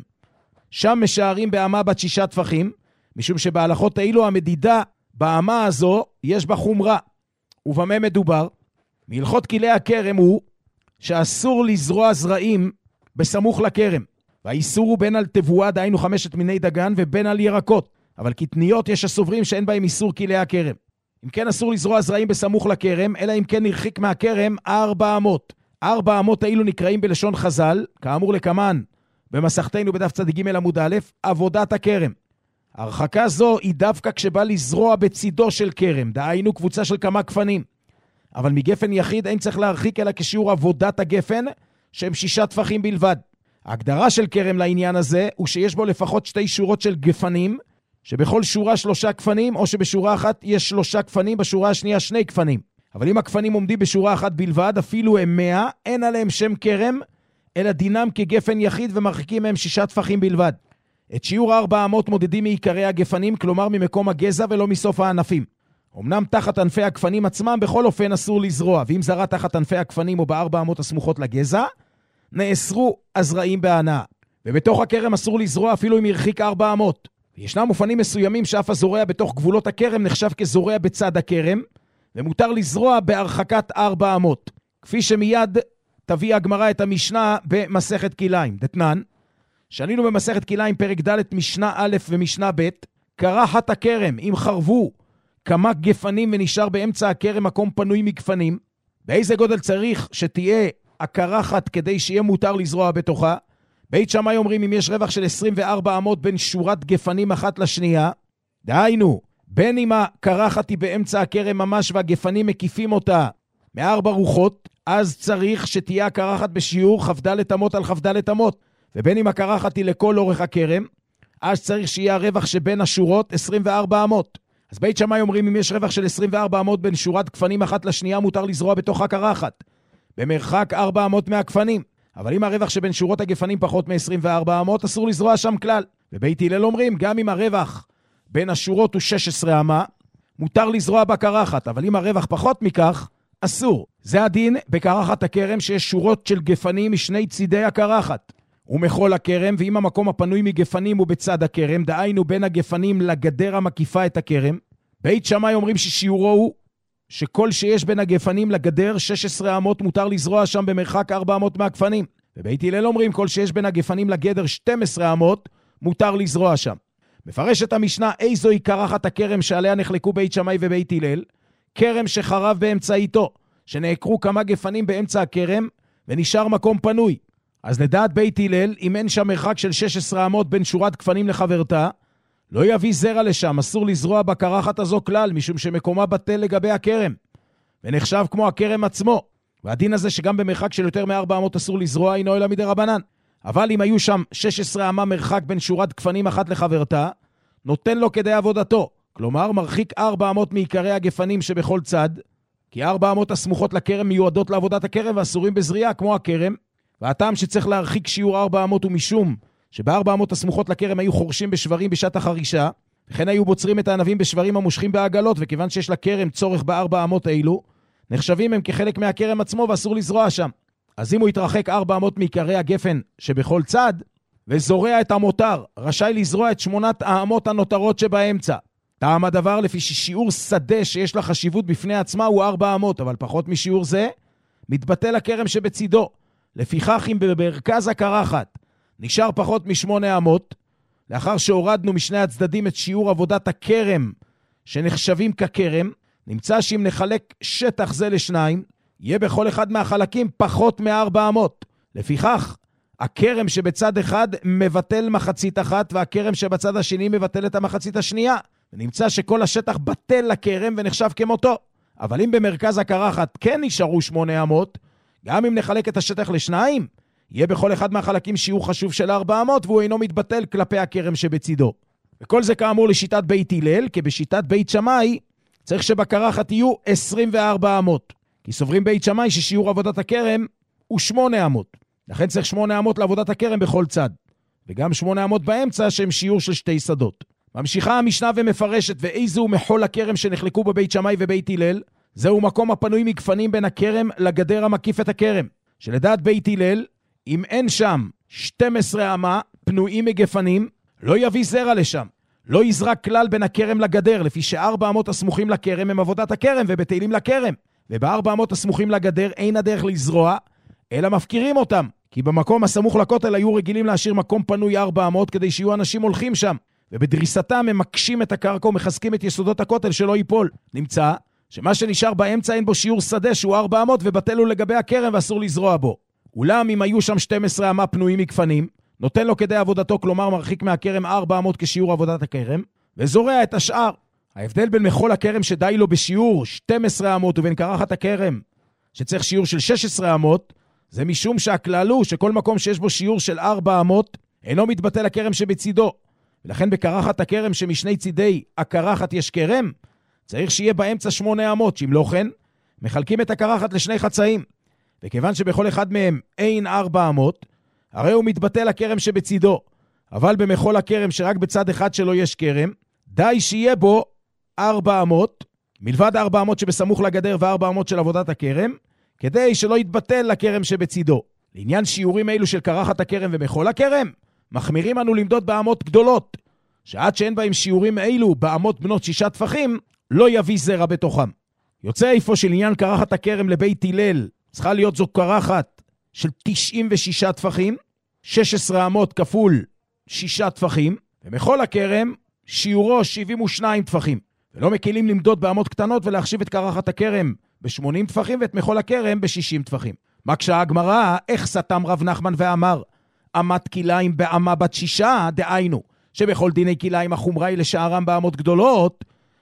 שם משערים באמה בת שישה טפחים, משום שבהלכות האלו המדידה באמה הזו יש בה חומרה. ובמה מדובר? מהלכות כלי הכרם הוא שאסור לזרוע זרעים בסמוך לכרם. והאיסור הוא בין על תבואה, דהיינו חמשת מיני דגן, ובין על ירקות. אבל קטניות יש הסוברים שאין בהם איסור כלי הכרם. אם כן אסור לזרוע זרעים בסמוך לכרם, אלא אם כן נרחיק מהכרם ארבע אמות. ארבע אמות האלו נקראים בלשון חז"ל, כאמור לקמן, במסכתנו בדף צדיק ג' עמוד א', עבודת הכרם. הרחקה זו היא דווקא כשבא לזרוע בצידו של כרם, דהיינו קבוצה של כמה כפנים. אבל מגפן יחיד אין צריך להרחיק אלא כשיעור עבודת הגפן, שהם שישה טפחים בלבד. ההגדרה של כרם לעניין הזה הוא שיש בו לפחות שתי שורות של גפנים, שבכל שורה שלושה כפנים, או שבשורה אחת יש שלושה כפנים, בשורה השנייה שני כפנים. אבל אם הכפנים עומדים בשורה אחת בלבד, אפילו הם מאה, אין עליהם שם כרם, אלא דינם כגפן יחיד ומרחיקים מהם שישה טפחים בלבד. את שיעור ארבע אמות מודדים מעיקרי הגפנים, כלומר ממקום הגזע ולא מסוף הענפים. אמנם תחת ענפי הכפנים עצמם בכל אופן אסור לזרוע, ואם זרה תחת ענפי הכפנים או בארבע אמות הסמוכות לגזע, נאסרו הזרעים בהנאה. ובתוך הכרם אסור לזרוע אפילו אם ירחיק ארבע אמות. וישנם מופנים מסוימים שאף הזורע בתוך גבולות הכרם נחשב כזורע בצד הכרם, ומותר לזרוע בהרחקת ארבע אמות. כפי שמיד תביא הגמרא את המשנה במסכת כלאיים. דתנן, שנינו במסכת כלאיים פרק ד' משנה א' ומשנה ב', קרחת הכרם, אם חרבו כמה גפנים ונשאר באמצע הכרם מקום פנוי מגפנים, באיזה גודל צריך שתהיה הקרחת כדי שיהיה מותר לזרוע בתוכה? בית שמאי אומרים אם יש רווח של עשרים וארבע אמות בין שורת גפנים אחת לשנייה, דהיינו, בין אם הקרחת היא באמצע הכרם ממש והגפנים מקיפים אותה מארבע רוחות, אז צריך שתהיה הקרחת בשיעור כ"ד אמות על כ"ד אמות. ובין אם הקרחת היא לכל אורך הכרם, אז צריך שיהיה הרווח שבין השורות עשרים וארבע אמות. אז בית שמאי אומרים אם יש רווח של עשרים וארבע אמות בין שורת גפנים אחת לשנייה, מותר לזרוע בתוך הקרחת, במרחק ארבע אמות מהגפנים. אבל אם הרווח שבין שורות הגפנים פחות מ-עשרים וארבע אמות, אסור לזרוע שם כלל. ובית הלל אומרים, גם אם הרווח בין השורות הוא שש עשרה אמה, מותר לזרוע בקרחת, אבל אם הרווח פחות מכך, אסור. זה הדין בקרחת הכרם שיש שורות של גפנים משני צידי הקרחת. ומכל הכרם, ואם המקום הפנוי מגפנים הוא בצד הכרם, דהיינו בין הגפנים לגדר המקיפה את הכרם, בית שמאי אומרים ששיעורו הוא שכל שיש בין הגפנים לגדר שש עשרה אמות מותר לזרוע שם במרחק ארבע אמות מהגפנים. ובית הלל אומרים כל שיש בין הגפנים לגדר שתים עשרה אמות מותר לזרוע שם. מפרשת המשנה איזוהי קרחת הכרם שעליה נחלקו בית שמאי ובית הלל, כרם שחרב באמצעיתו, שנעקרו כמה גפנים באמצע הכרם ונשאר מקום פנוי. אז לדעת בית הלל, אם אין שם מרחק של שש עשרה אמות בין שורת גפנים לחברתה, לא יביא זרע לשם, אסור לזרוע בקרחת הזו כלל, משום שמקומה בטל לגבי הכרם, ונחשב כמו הכרם עצמו. והדין הזה שגם במרחק של יותר מארבע אמות אסור לזרוע, אינו אלא מדי רבנן. אבל אם היו שם שש עשרה אמה מרחק בין שורת גפנים אחת לחברתה, נותן לו כדי עבודתו. כלומר, מרחיק ארבע אמות מעיקרי הגפנים שבכל צד, כי ארבע אמות הסמוכות לכרם מיועדות לעבודת הכרם ואסורים בזריעה כמו הכרם, והטעם שצריך להרחיק שיעור ארבע אמות הוא משום שבארבע אמות הסמוכות לכרם היו חורשים בשברים בשעת החרישה, וכן היו בוצרים את הענבים בשברים המושכים בעגלות, וכיוון שיש לכרם צורך בארבע אמות האלו, נחשבים הם כחלק מהכרם עצמו ואסור לזרוע שם. אז אם הוא יתרחק ארבע אמות מעיקרי הגפן שבכל צד, וזורע את המותר, רשאי לזרוע את שמונת האמות הנותרות שבאמצע. טעם הדבר לפי ששיעור שדה שיש לה חשיבות בפני עצמה הוא ארבע אמות, אבל פחות משיעור זה, מתבטל הכרם שבצידו. לפיכך אם במרכז הקרחת נשאר פחות משמונה אמות, לאחר שהורדנו משני הצדדים את שיעור עבודת הכרם שנחשבים ככרם, נמצא שאם נחלק שטח זה לשניים, יהיה בכל אחד מהחלקים פחות מארבע אמות. לפיכך, הכרם שבצד אחד מבטל מחצית אחת, והכרם שבצד השני מבטל את המחצית השנייה. ונמצא שכל השטח בטל לכרם ונחשב כמותו. אבל אם במרכז הקרחת כן נשארו שמונה אמות, גם אם נחלק את השטח לשניים, יהיה בכל אחד מהחלקים שיעור חשוב של ארבע אמות, והוא אינו מתבטל כלפי הכרם שבצידו. וכל זה כאמור לשיטת בית הלל, כי בשיטת בית שמאי צריך שבקרחת יהיו עשרים וארבע אמות. כי סוברים בית שמאי ששיעור עבודת הכרם הוא שמונה אמות. לכן צריך שמונה אמות לעבודת הכרם בכל צד. וגם שמונה אמות באמצע שהם שיעור של שתי שדות. ממשיכה המשנה ומפרשת, ואיזו מחול הכרם שנחלקו בבית שמאי ובית הלל, זהו מקום הפנוי מגפנים בין הכרם לגדר המקיף את הכרם. שלדעת בית הלל, אם אין שם שתים עשרה אמה פנויים מגפנים, לא יביא זרע לשם. לא יזרק כלל בין הכרם לגדר, לפי שארבע אמות הסמוכים לכרם הם עבודת הכרם ובטלים לכרם. ובארבע אמות הסמוכים לגדר אין הדרך לזרוע, אלא מפקירים אותם. כי במקום הסמוך לכותל היו רגילים להשאיר מקום פנוי ארבע אמות כדי שיהיו אנשים הולכים שם. ובדריסתם הם מקשים את הקרקע ומחזקים את יסודות הכותל שלא ייפול. נמצא שמה שנשאר באמצע אין בו שיעור שדה שהוא ארבע אמות ובטל לו לגבי הכרם ואסור לזרוע בו. אולם אם היו שם שתים עשרה אמה פנויים מגפנים, נותן לו כדי עבודתו, כלומר מרחיק מהכרם ארבע אמות כשיעור עבודת הכרם, וזורע את השאר. ההבדל בין מחול הכרם שדי לו בשיעור שתים עשרה אמות ובין קרחת הכרם שצריך שיעור של שש עשרה אמות, זה משום שהכלל הוא שכל מקום שיש בו שיעור של ארבע אמות אינו מתבטל הכרם שבצידו. ולכן בקרחת הכרם שמשני צידי הקרחת יש כרם, צריך שיהיה באמצע שמונה אמות, שאם לא כן, מחלקים את הקרחת לשני חצאים. וכיוון שבכל אחד מהם אין ארבע אמות, הרי הוא מתבטל הכרם שבצידו. אבל במחול הכרם שרק בצד אחד שלו יש כרם, די שיהיה בו ארבע אמות, מלבד ארבע אמות שבסמוך לגדר וארבע אמות של עבודת הכרם, כדי שלא יתבטל לכרם שבצידו. לעניין שיעורים אלו של קרחת הכרם ומחול הכרם, מחמירים אנו למדוד באמות גדולות, שעד שאין בהם שיעורים אלו באמות בנות שישה טפחים, לא יביא זרע בתוכם. יוצא איפה של עניין קרחת הכרם לבית הלל, צריכה להיות זו קרחת של תשעים ושישה טפחים, שש עשרה אמות כפול שישה טפחים, ומחול הכרם שיעורו שבעים ושניים טפחים. ולא מקילים למדוד באמות קטנות ולהחשיב את קרחת הכרם ב-שמונים טפחים ואת מחול הכרם ב-שישים טפחים. מקשה הגמרא, איך סתם רב נחמן ואמר, אמת כיליים באמה בת שישה, דהיינו, שבכל דיני כיליים החומרה היא לשערם באמות גדולות,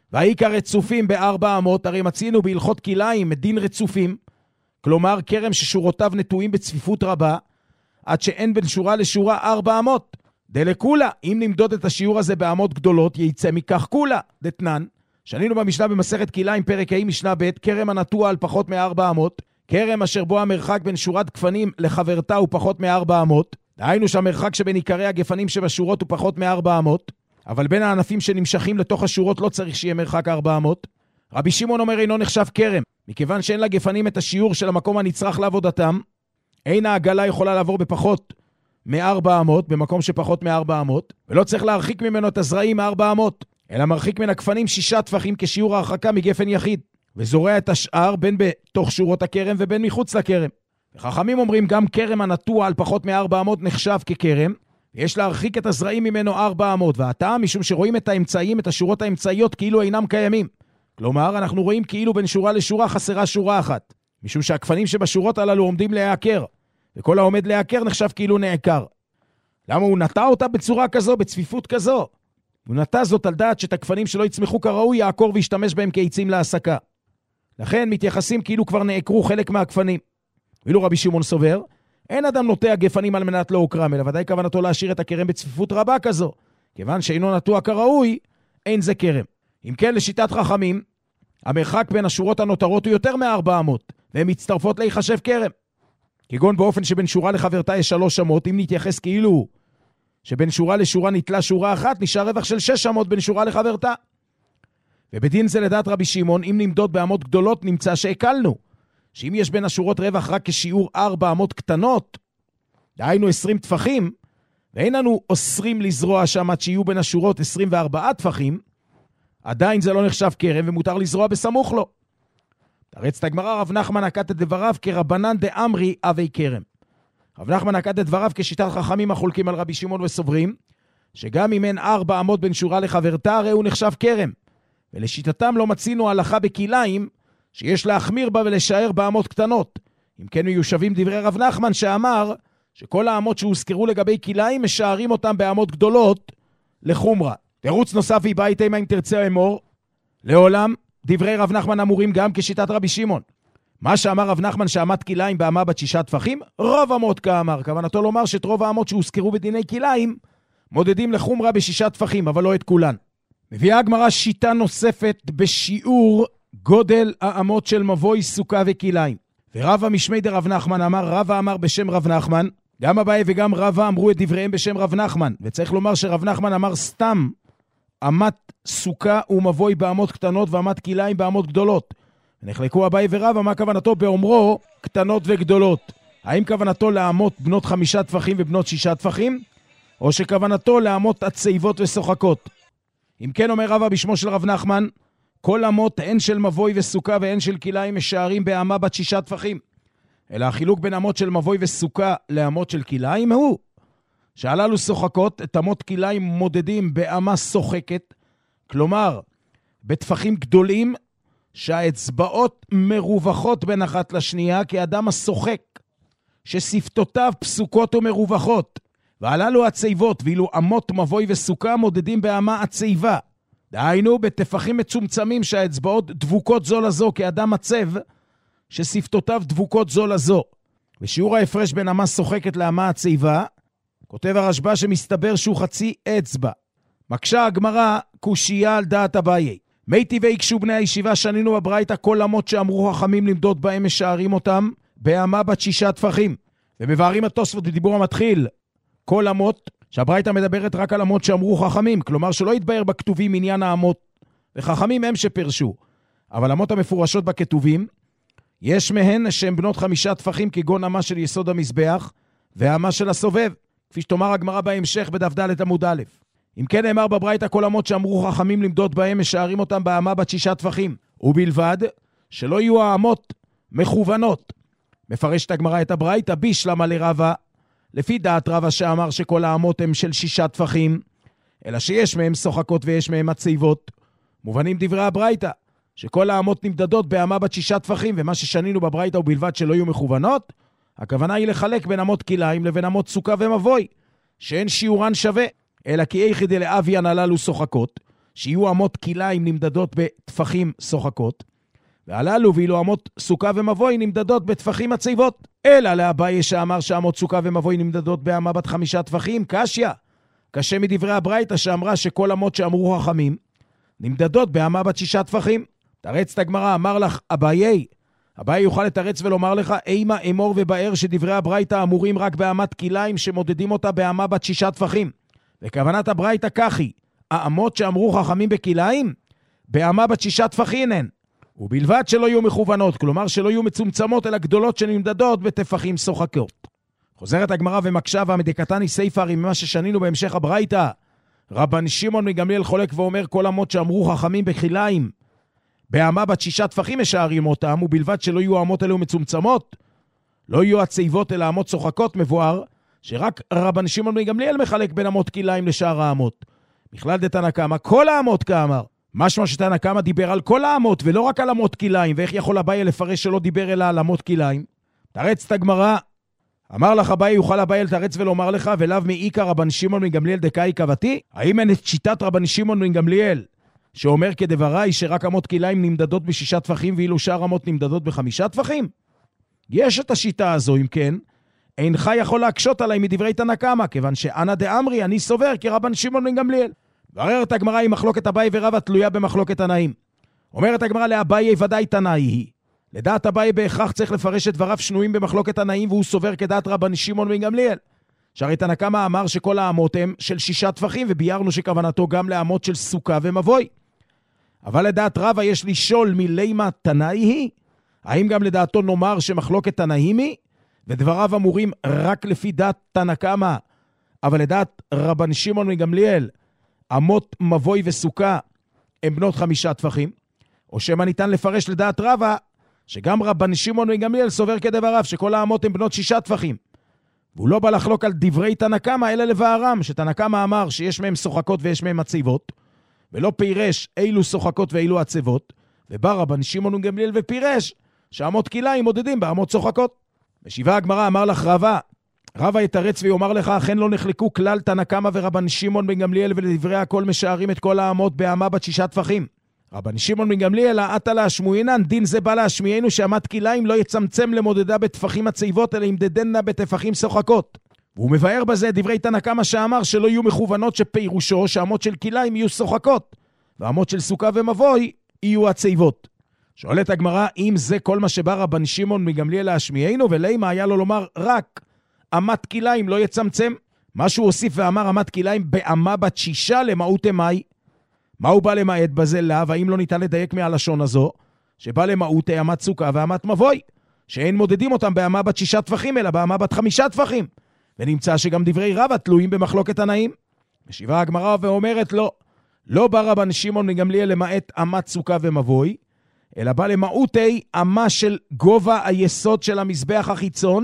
והעיקר רצופים בארבע אמות, הרי מצינו בהלכות כליים מדין רצופים, כלומר כרם ששורותיו נטועים בצפיפות רבה, עד שאין בין שורה לשורה ארבע אמות. דלקולה, אם נמדוד את השיעור הזה באמות גדולות, ייצא מכך כולה, דתנן. שנינו במשנה במסכת כליים פרק ה' משנה ב', כרם הנטוע על פחות מארבע אמות, כרם אשר בו המרחק בין שורת גפנים לחברתה הוא פחות מארבע אמות, דהיינו שהמרחק שבין עיקרי הגפנים שבשורות הוא פחות מארבע אמות, אבל בין הענפים שנמשכים לתוך השורות לא צריך שיהיה מרחק ארבע אמות. רבי שמעון אומר אינו נחשב כרם, מכיוון שאין לגפנים את השיעור של המקום הנצרך לעבודתם, אין העגלה יכולה לעבור בפחות מארבע אמות, במקום שפחות מארבע אמות, ולא צריך להרחיק ממנו את הזרעים מארבע אמות, אלא מרחיק מן הכפנים שישה טפחים כשיר ההרחקה מגפן יחיד, וזורע את השאר בין בתוך שורות הכרם ובין מחוץ לכרם. וחכמים אומרים גם כרם הנטוע על פחות מארבע אמות נחשב ככרם, ויש להרחיק את הזרעים ממנו ארבע אמות, והטעם משום שרואים את האמצעים, את השורות האמצעיות כאילו אינם קיימים. כלומר, אנחנו רואים כאילו בין שורה לשורה חסרה שורה אחת, משום שהכפנים שבשורות הללו עומדים להיעקר, וכל העומד להיעקר נחשב כאילו נעקר. למה הוא נטע אותה בצורה כזו, בצפיפות כזו? הוא נטע זאת על דעת שאת הכפנים שלא יצמחו כראוי יעקור וישתמש בהם כעצים להסקה. לכן מתייחסים כאילו כבר נעקרו חלק מהכפנים. ואילו רבי שמעון סובר, אין אדם נוטע גפנים על מנת לא עוקרם, אלא ודאי כוונתו להשאיר את הכרם בצפיפות רבה כזו. כיוון שאינו נטוע כראוי, אין זה כרם. אם כן, לשיטת חכמים, המרחק בין השורות הנותרות הוא יותר מארבע אמות, והן מצטרפות להיחשב כרם. כגון באופן שבין שורה לחברתה יש שלוש אמות, אם נתייחס כאילו שבין שורה לשורה נתלה שורה אחת, נשאר רווח של שש אמות בין שורה לחברתה. ובדין זה לדעת רבי שמעון, אם נמדוד באמות גדולות, נמצא שהקלנו. שאם יש בין השורות רווח רק כשיעור ארבע אמות קטנות, דהיינו עשרים טפחים, ואין לנו אוסרים לזרוע שם עד שיהיו בין השורות עשרים וארבעה טפחים, עדיין זה לא נחשב כרם ומותר לזרוע בסמוך לו. תרץ את הגמרא, רב נחמן נקט את דבריו כרבנן דאמרי אבי כרם. רב נחמן נקט את דבריו כשיטת חכמים החולקים על רבי שמעון וסוברים, שגם אם אין ארבע אמות בין שורה לחברתה, הרי הוא נחשב כרם. ולשיטתם לא מצינו הלכה בכליים, שיש להחמיר בה ולשאר באמות קטנות. אם כן מיושבים דברי רב נחמן שאמר, שכל האמות שהוזכרו לגבי כליים משארים אותם באמות גדולות לחומרה. תירוץ נוסף היא בית אימה אם תרצה אמור, לעולם דברי רב נחמן אמורים גם כשיטת רבי שמעון. מה שאמר רב נחמן שאמת כליים באמה בת שישה טפחים, רוב אמות כאמר. כוונתו לומר שאת רוב האמות שהוזכרו בדיני כליים, מודדים לחומרה בשישה טפחים, אבל לא את כולן. מביאה הגמרא שיטה נוספת בשיעור גודל האמות של מבוי, סוכה וכליים. ורב המשמי דרב נחמן אמר, רבא אמר בשם רב נחמן, גם אביי וגם רבא אמרו את דבריהם בשם רב נחמן, וצריך לומר שרב נחמן אמר סתם אמת סוכה ומבוי באמות קטנות ואמת כליים באמות גדולות. נחלקו אביי ורבא מה כוונתו באומרו קטנות וגדולות. האם כוונתו לאמות בנות חמישה טפחים ובנות שישה טפחים, או שכוונתו לאמות הצייבות ושוחקות? אם כן אומר רבא בשמו של רב נחמן, כל אמות הן של מבוי וסוכה והן של כליים משארים באמה בת שישה טפחים. אלא החילוק בין אמות של מבוי וסוכה לאמות של כליים הוא שהללו שוחקות, את אמות כליים מודדים באמה שוחקת, כלומר בטפחים גדולים שהאצבעות מרווחות בין אחת לשנייה כאדם השוחק, ששפתותיו פסוקות ומרווחות. והללו הצייבות, ואילו אמות מבוי וסוכה מודדים באמה הצייבה. דהיינו, בטפחים מצומצמים שהאצבעות דבוקות זו לזו כאדם מצב, ששפתותיו דבוקות זו לזו. ושיעור ההפרש בין אמה שוחקת לאמה הצייבה, כותב הרשב"א שמסתבר שהוא חצי אצבע. מקשה הגמרא קושייה על דעת אביי. מי טבעי יקשו בני הישיבה שנינו בברייתא כל אמות שאמרו חכמים למדוד בהם משארים אותם באמה בת שישה טפחים. ומבארים התוספות בדיבור המתחיל כל אמות, שהברייתא מדברת רק על אמות שאמרו חכמים, כלומר שלא יתבהר בכתובים עניין האמות, וחכמים הם שפרשו. אבל אמות המפורשות בכתובים, יש מהן שהן בנות חמישה טפחים כגון אמה של יסוד המזבח, והאמה של הסובב, כפי שתאמר הגמרא בהמשך בדף ד' עמוד א'. אם כן נאמר בברייתא כל אמות שאמרו חכמים למדוד בהם משארים אותם באמה בת שישה טפחים, ובלבד שלא יהיו האמות מכוונות. מפרשת הגמרא את הברייתא בישלמה לרבא, לפי דעת רבא שאמר שכל האמות הם של שישה טפחים, אלא שיש מהם שוחקות ויש מהם הצייבות. מובנים דברי הברייתא, שכל האמות נמדדות באמה בת שישה טפחים, ומה ששנינו בברייתא הוא בלבד שלא יהיו מכוונות, הכוונה היא לחלק בין אמות כליים לבין אמות סוכה ומבוי, שאין שיעורן שווה, אלא כי איכי דלאביין הללו שוחקות, שיהיו אמות כליים נמדדות בטפחים שוחקות, והללו ואילו אמות סוכה ומבוי נמדדות בטפחים הצייבות. אלא לאביי שאמר שאמות סוכה ומבוי נמדדות באמה בת חמישה טפחים, קשיא. קשה מדברי הברייתא שאמרה שכל אמות שאמרו חכמים נמדדות באמה בת שישה טפחים. תרץ את הגמרא, אמר לך אביי, אביי יוכל לתרץ ולומר לך, אימה אמור ובאר שדברי הברייתא אמורים רק באמת כליים שמודדים אותה באמה בת שישה טפחים. וכוונת הברייתא ככי, האמות שאמרו חכמים בכליים, באמה בת שישה טפחים הן. ובלבד שלא יהיו מכוונות, כלומר שלא יהיו מצומצמות אלא גדולות שנמדדות בטפחים שוחקות. חוזרת הגמרא ומקשה והמדיקתני סייפא ממה ששנינו בהמשך הברייתא. רבן שמעון מגמליאל חולק ואומר כל אמות שאמרו חכמים בכליים, באמה בת שישה טפחים משערים אותם, ובלבד שלא יהיו האמות אלו מצומצמות, לא יהיו הצייבות אלא אמות שוחקות. מבואר שרק רבן שמעון מגמליאל מחלק בין אמות כליים לשאר האמות. בכלל דתנא קמא כל האמות כאמר. משמע שתנא קמא דיבר על כל האמות ולא רק על אמות כליים, ואיך יכול אביי לפרש שלא דיבר אלא על אמות כליים? תרץ את הגמרא, אמר לך אביי יוכל אביי לתרץ ולומר לך, ולאו מעיקר רבן שמעון מגמליאל דקאי קבתי? האם אין את שיטת רבן שמעון מגמליאל שאומר כדבריי שרק אמות כליים נמדדות בשישה טפחים ואילו שאר אמות נמדדות בחמישה טפחים? יש את השיטה הזו, אם כן אינך יכול להקשות עליי מדברי תנא קמא, כיוון שאנא דאמרי אני סובר כרבן שמעון מגמליאל. בררת הגמרא היא מחלוקת אביי ורבא תלויה במחלוקת תנאים. אומרת הגמרא לאביי ודאי תנאי היא. לדעת אביי בהכרח צריך לפרש את דבריו שנויים במחלוקת תנאים, והוא סובר כדעת רבן שמעון מגמליאל. שהרי תנא קמא אמר שכל האמות הם של שישה טפחים, וביארנו שכוונתו גם לאמות של סוכה ומבוי. אבל לדעת רבא יש לשאול מלימה תנאי היא? האם גם לדעתו נאמר שמחלוקת תנאים היא? ודבריו אמורים רק לפי דעת תנא קמא, אבל לדעת רבן שמעון מגמליאל אמות מבוי וסוכה הם בנות חמישה טפחים? או שמה ניתן לפרש לדעת רבא שגם רבן שמעון מגמליאל סובר כדבריו שכל האמות הם בנות שישה טפחים? והוא לא בא לחלוק על דברי תנא קמא אלא לבארם, שתנא קמא אמר שיש מהם שוחקות ויש מהם הצבות, ולא פירש אילו שוחקות ואילו הצבות, ובא רבן שמעון מגמליאל ופירש שאמות כליים מודדים באמות שוחקות. משיבה הגמרא, אמר לך רבא, רבא יתרץ ויאמר לך, אכן לא נחלקו כלל תנא קמא ורבן שמעון בן גמליאל, ולדברי הכל משערים את כל האמות באמה בת שישה טפחים. רבן שמעון בן גמליאל עתה להשמועינן, דין זה בא להשמיענו שאמת כליים לא יצמצם למודדה בטפחים הצייבות, אלא ימדדנה בטפחים שוחקות. והוא מבאר בזה דברי תנא קמא שאמר שלא יהיו מכוונות, שפירושו שאמות של כליים יהיו שוחקות, ואמות של סוכה ומבוי יהיו הצייבות. שואלת הגמרא, אם זה כל מה שבא רבן שמעון מגמליאל להשמיענו, ולמה היה לו לומר רק אמת כליים לא יצמצם? מה שהוא הוסיף ואמר אמת כליים באמה בת שישה למהות אמי. מה הוא בא למעט בזה? לאו, האם לא ניתן לדייק מהלשון הזו שבא למהות אמת סוכה ואמת מבוי, שאין מודדים אותם באמה בת שישה טפחים אלא באמה בת חמישה טפחים? ונמצא שגם דברי רבא תלויים במחלוקת תנאים. משיבה הגמרא ואומרת לא, לא בא רבן שמעון מגמליאל למעט אמת סוכה ומבוי, אלא בא למהותי אמה של גובה היסוד של המזבח החיצון,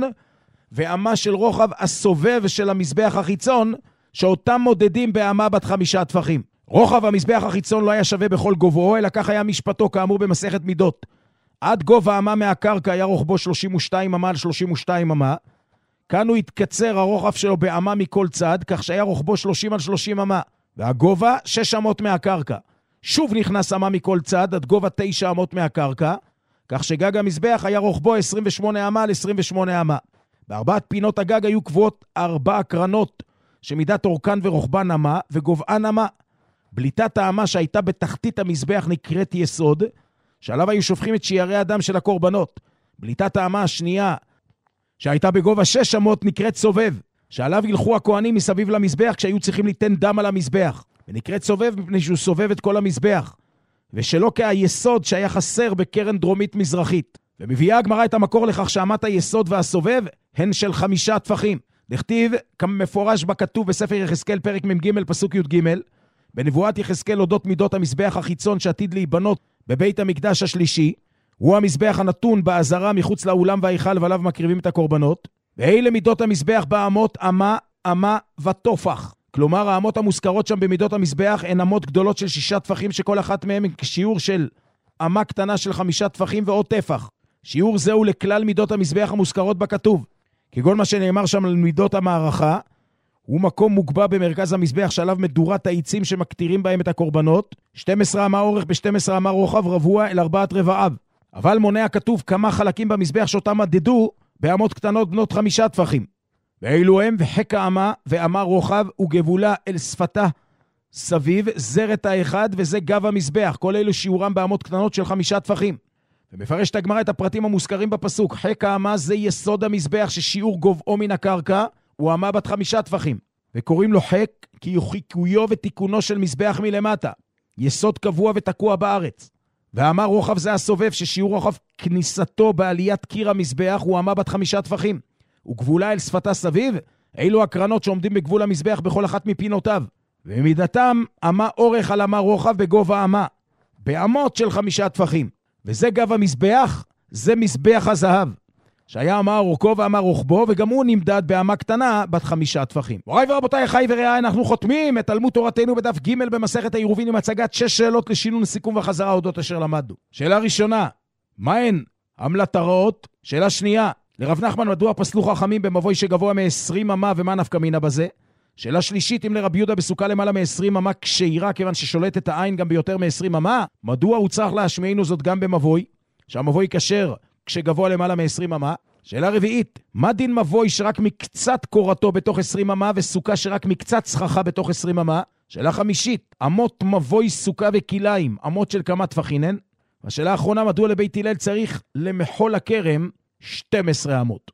ואמה של רוחב הסובב של המזבח החיצון, שאותם מודדים באמה בת חמישה טפחים. רוחב המזבח החיצון לא היה שווה בכל גובהו, אלא כך היה משפטו כאמור במסכת מידות. עד גובה אמה מהקרקע היה רוחבו שלושים ושתיים אמה על שלושים ושתיים אמה, כאן הוא התקצר הרוחב שלו באמה מכל צד, כך שהיה רוחבו שלושים על שלושים אמה, והגובה שש אמות מהקרקע. שוב נכנס אמה מכל צד, עד גובה תשע אמות מהקרקע, כך שגג המזבח היה רוחבו עשרים ושמונה אמה על עשרים ושמונה אמה. בארבעת פינות הגג היו קבועות ארבע קרנות, שמידת אורכן ורוחבן אמה וגובען אמה. בליטת האמה שהייתה בתחתית המזבח נקראת יסוד, שעליו היו שופכים את שיערי הדם של הקורבנות. בליטת האמה השנייה, שהייתה בגובה שש אמות, נקראת סובב, שעליו ילכו הכהנים מסביב למזבח כשהיו צריכים ליתן דם על המזבח. ונקראת סובב מפני שהוא סובב את כל המזבח, ושלא כהיסוד שהיה חסר בקרן דרומית מזרחית. ומביאה הגמרא את המקור לכך שאמת היסוד והסובב הן של חמישה טפחים. דכתיב כמפורש בכתוב בספר יחזקאל פרק מ"ג פסוק י"ג, בנבואת יחזקאל אודות מידות המזבח החיצון שעתיד להיבנות בבית המקדש השלישי, הוא המזבח הנתון בעזרה מחוץ לאולם וההיכל ועליו מקריבים את הקורבנות. ואלה מידות המזבח באמות אמה, אמה וטופח. כלומר, האמות המוזכרות שם במידות המזבח הן אמות גדולות של שישה טפחים, שכל אחת מהן כשיעור של אמה קטנה של חמישה טפחים ועוד טפח. שיעור זהו לכלל מידות המזבח המוזכרות בכתוב, כגון מה שנאמר שם על מידות המערכה, הוא מקום מוגבה במרכז המזבח שעליו מדורת העיצים שמקטירים בהם את הקורבנות, שתים עשרה אמה אורך ב-שתים עשרה אמה רוחב רבוע אל ארבעת רבעיו. אבל מונה כתוב כמה חלקים במזבח שאותם מדדו באמות קטנות בנות חמישה טפחים. ואלו הם וחק האמה ואמה רוחב וגבולה אל שפתה סביב, זרת האחד וזה גב המזבח, כל אלו שיעורם באמות קטנות של חמישה טפחים. ומפרש את הגמרא את הפרטים המוזכרים בפסוק, חק האמה זה יסוד המזבח ששיעור גובהו מן הקרקע, הוא אמה בת חמישה טפחים. וקוראים לו חק כי הוא חיקויו ותיקונו של מזבח מלמטה, יסוד קבוע ותקוע בארץ. והאמה רוחב זה הסובב ששיעור רוחב כניסתו בעליית קיר המזבח הוא אמה בת חמישה טפחים. וגבולה אל שפתה סביב, אילו הקרנות שעומדים בגבול המזבח בכל אחת מפינותיו. ומידתם אמה אורך על אמה רוחב בגובה אמה, באמות של חמישה טפחים. וזה גב המזבח, זה מזבח הזהב, שהיה אמה אורכו ואמה רוחבו, וגם הוא נמדד באמה קטנה בת חמישה טפחים. מוריי ורבותיי, אחי ורעיי, אנחנו חותמים את תלמוד תורתנו בדף ג' במסכת העירובין עם הצגת שש שאלות לשינון, סיכום וחזרה אודות אשר למדנו. שאלה ראשונה, מהן עמלת הרעות? שאלה שנייה, לרב נחמן מדוע פסלו חכמים במבוי שגבוה מ-עשרים אמה ומה נפקא מינה בזה? שאלה שלישית, אם לרבי יהודה בסוכה למעלה מ-עשרים אמה כשעירה כיוון ששולט את העין גם ביותר מ-עשרים אמה, מדוע הוא צריך להשמיענו זאת גם במבוי? שהמבוי כשר כשגבוה למעלה מ-עשרים אמה. שאלה רביעית, מה דין מבוי שרק מקצת קורתו בתוך עשרים אמה וסוכה שרק מקצת סככה בתוך עשרים אמה? שאלה חמישית, אמות מבוי סוכה וכיליים, אמות של כמה טפחים הן? והשאלה האחרונה, מדוע לבית הלל צריך למחול הכרם שתים עשרה אמות?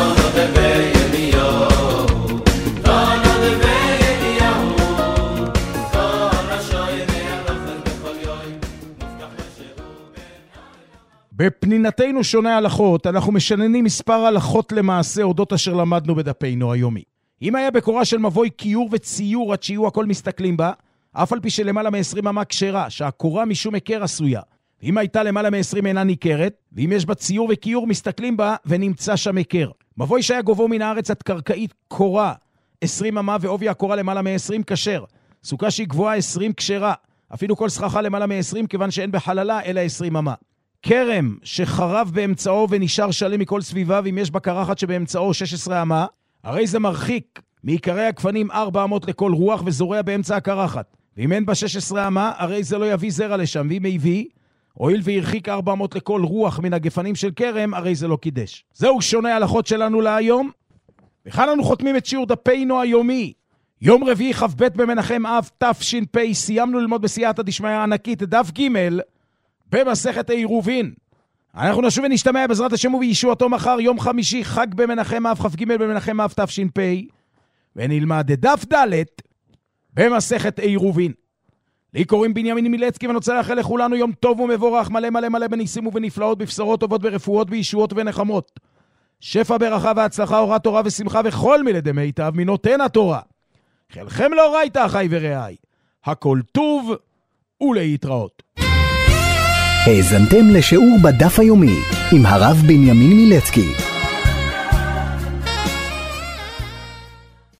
בפנינתנו שונה הלכות, אנחנו משננים מספר הלכות למעשה אודות אשר למדנו בדפינו היומי. אם היה בקורה של מבוי קיור וציור עד שיהיו הכל מסתכלים בה, אף על פי שלמעלה מ-עשרים אמה כשרה, שהקורה משום הכר עשויה. ואם הייתה למעלה מ-עשרים אינה ניכרת, ואם יש בה ציור וקיור מסתכלים בה ונמצא שם הכר. מבוי שהיה גובהו מן הארץ עד קרקעית קורה עשרים אמה ועובי הקורה למעלה מ-עשרים כשר. סוכה שהיא גבוהה עשרים כשרה, אפילו כל סככה למעלה מ-עשרים כיוון שאין בחללה אלא עשרים אמה. כרם שחרב באמצעו ונשאר שלם מכל סביבה, ואם יש בקרחת שבאמצעו שש עשרה אמה, הרי זה מרחיק מעיקרי הכפנים ארבע אמות לכל רוח וזורע באמצע הקרחת. ואם אין בה שש עשרה אמה, הרי זה לא יביא זרע לשם, ואם הביא, הואיל והרחיק ארבע אמות לכל רוח מן הגפנים של כרם, הרי זה לא קידש. זהו שונה הלכות שלנו להיום. וכאן אנו חותמים את שיעור דפינו היומי. יום רביעי כ"ב במנחם אב תש"פ, סיימנו ללמוד בסייעתא דשמיא הענקית דף ג' במסכת העירובין. אנחנו נשוב ונשתמע בעזרת השם ובישועתו מחר, יום חמישי, חג במנחם אב כ"ג במנחם אב תש"פ, ונלמד דף ד' במסכת העירובין. לי קוראים בנימין מילצקי, ואני רוצה לאחל לכולנו יום טוב ומבורך, מלא מלא מלא בניסים ובנפלאות, בבשורות טובות, ברפואות, בישועות ונחמות. שפע ברכה והצלחה, אורת תורה ושמחה וכל מילי מיטב מנותן התורה. חלכם לאורייתא אחי ורעיי. הכל טוב ולהתראות. האזנתם לשיעור בדף היומי עם הרב בנימין מילצקי.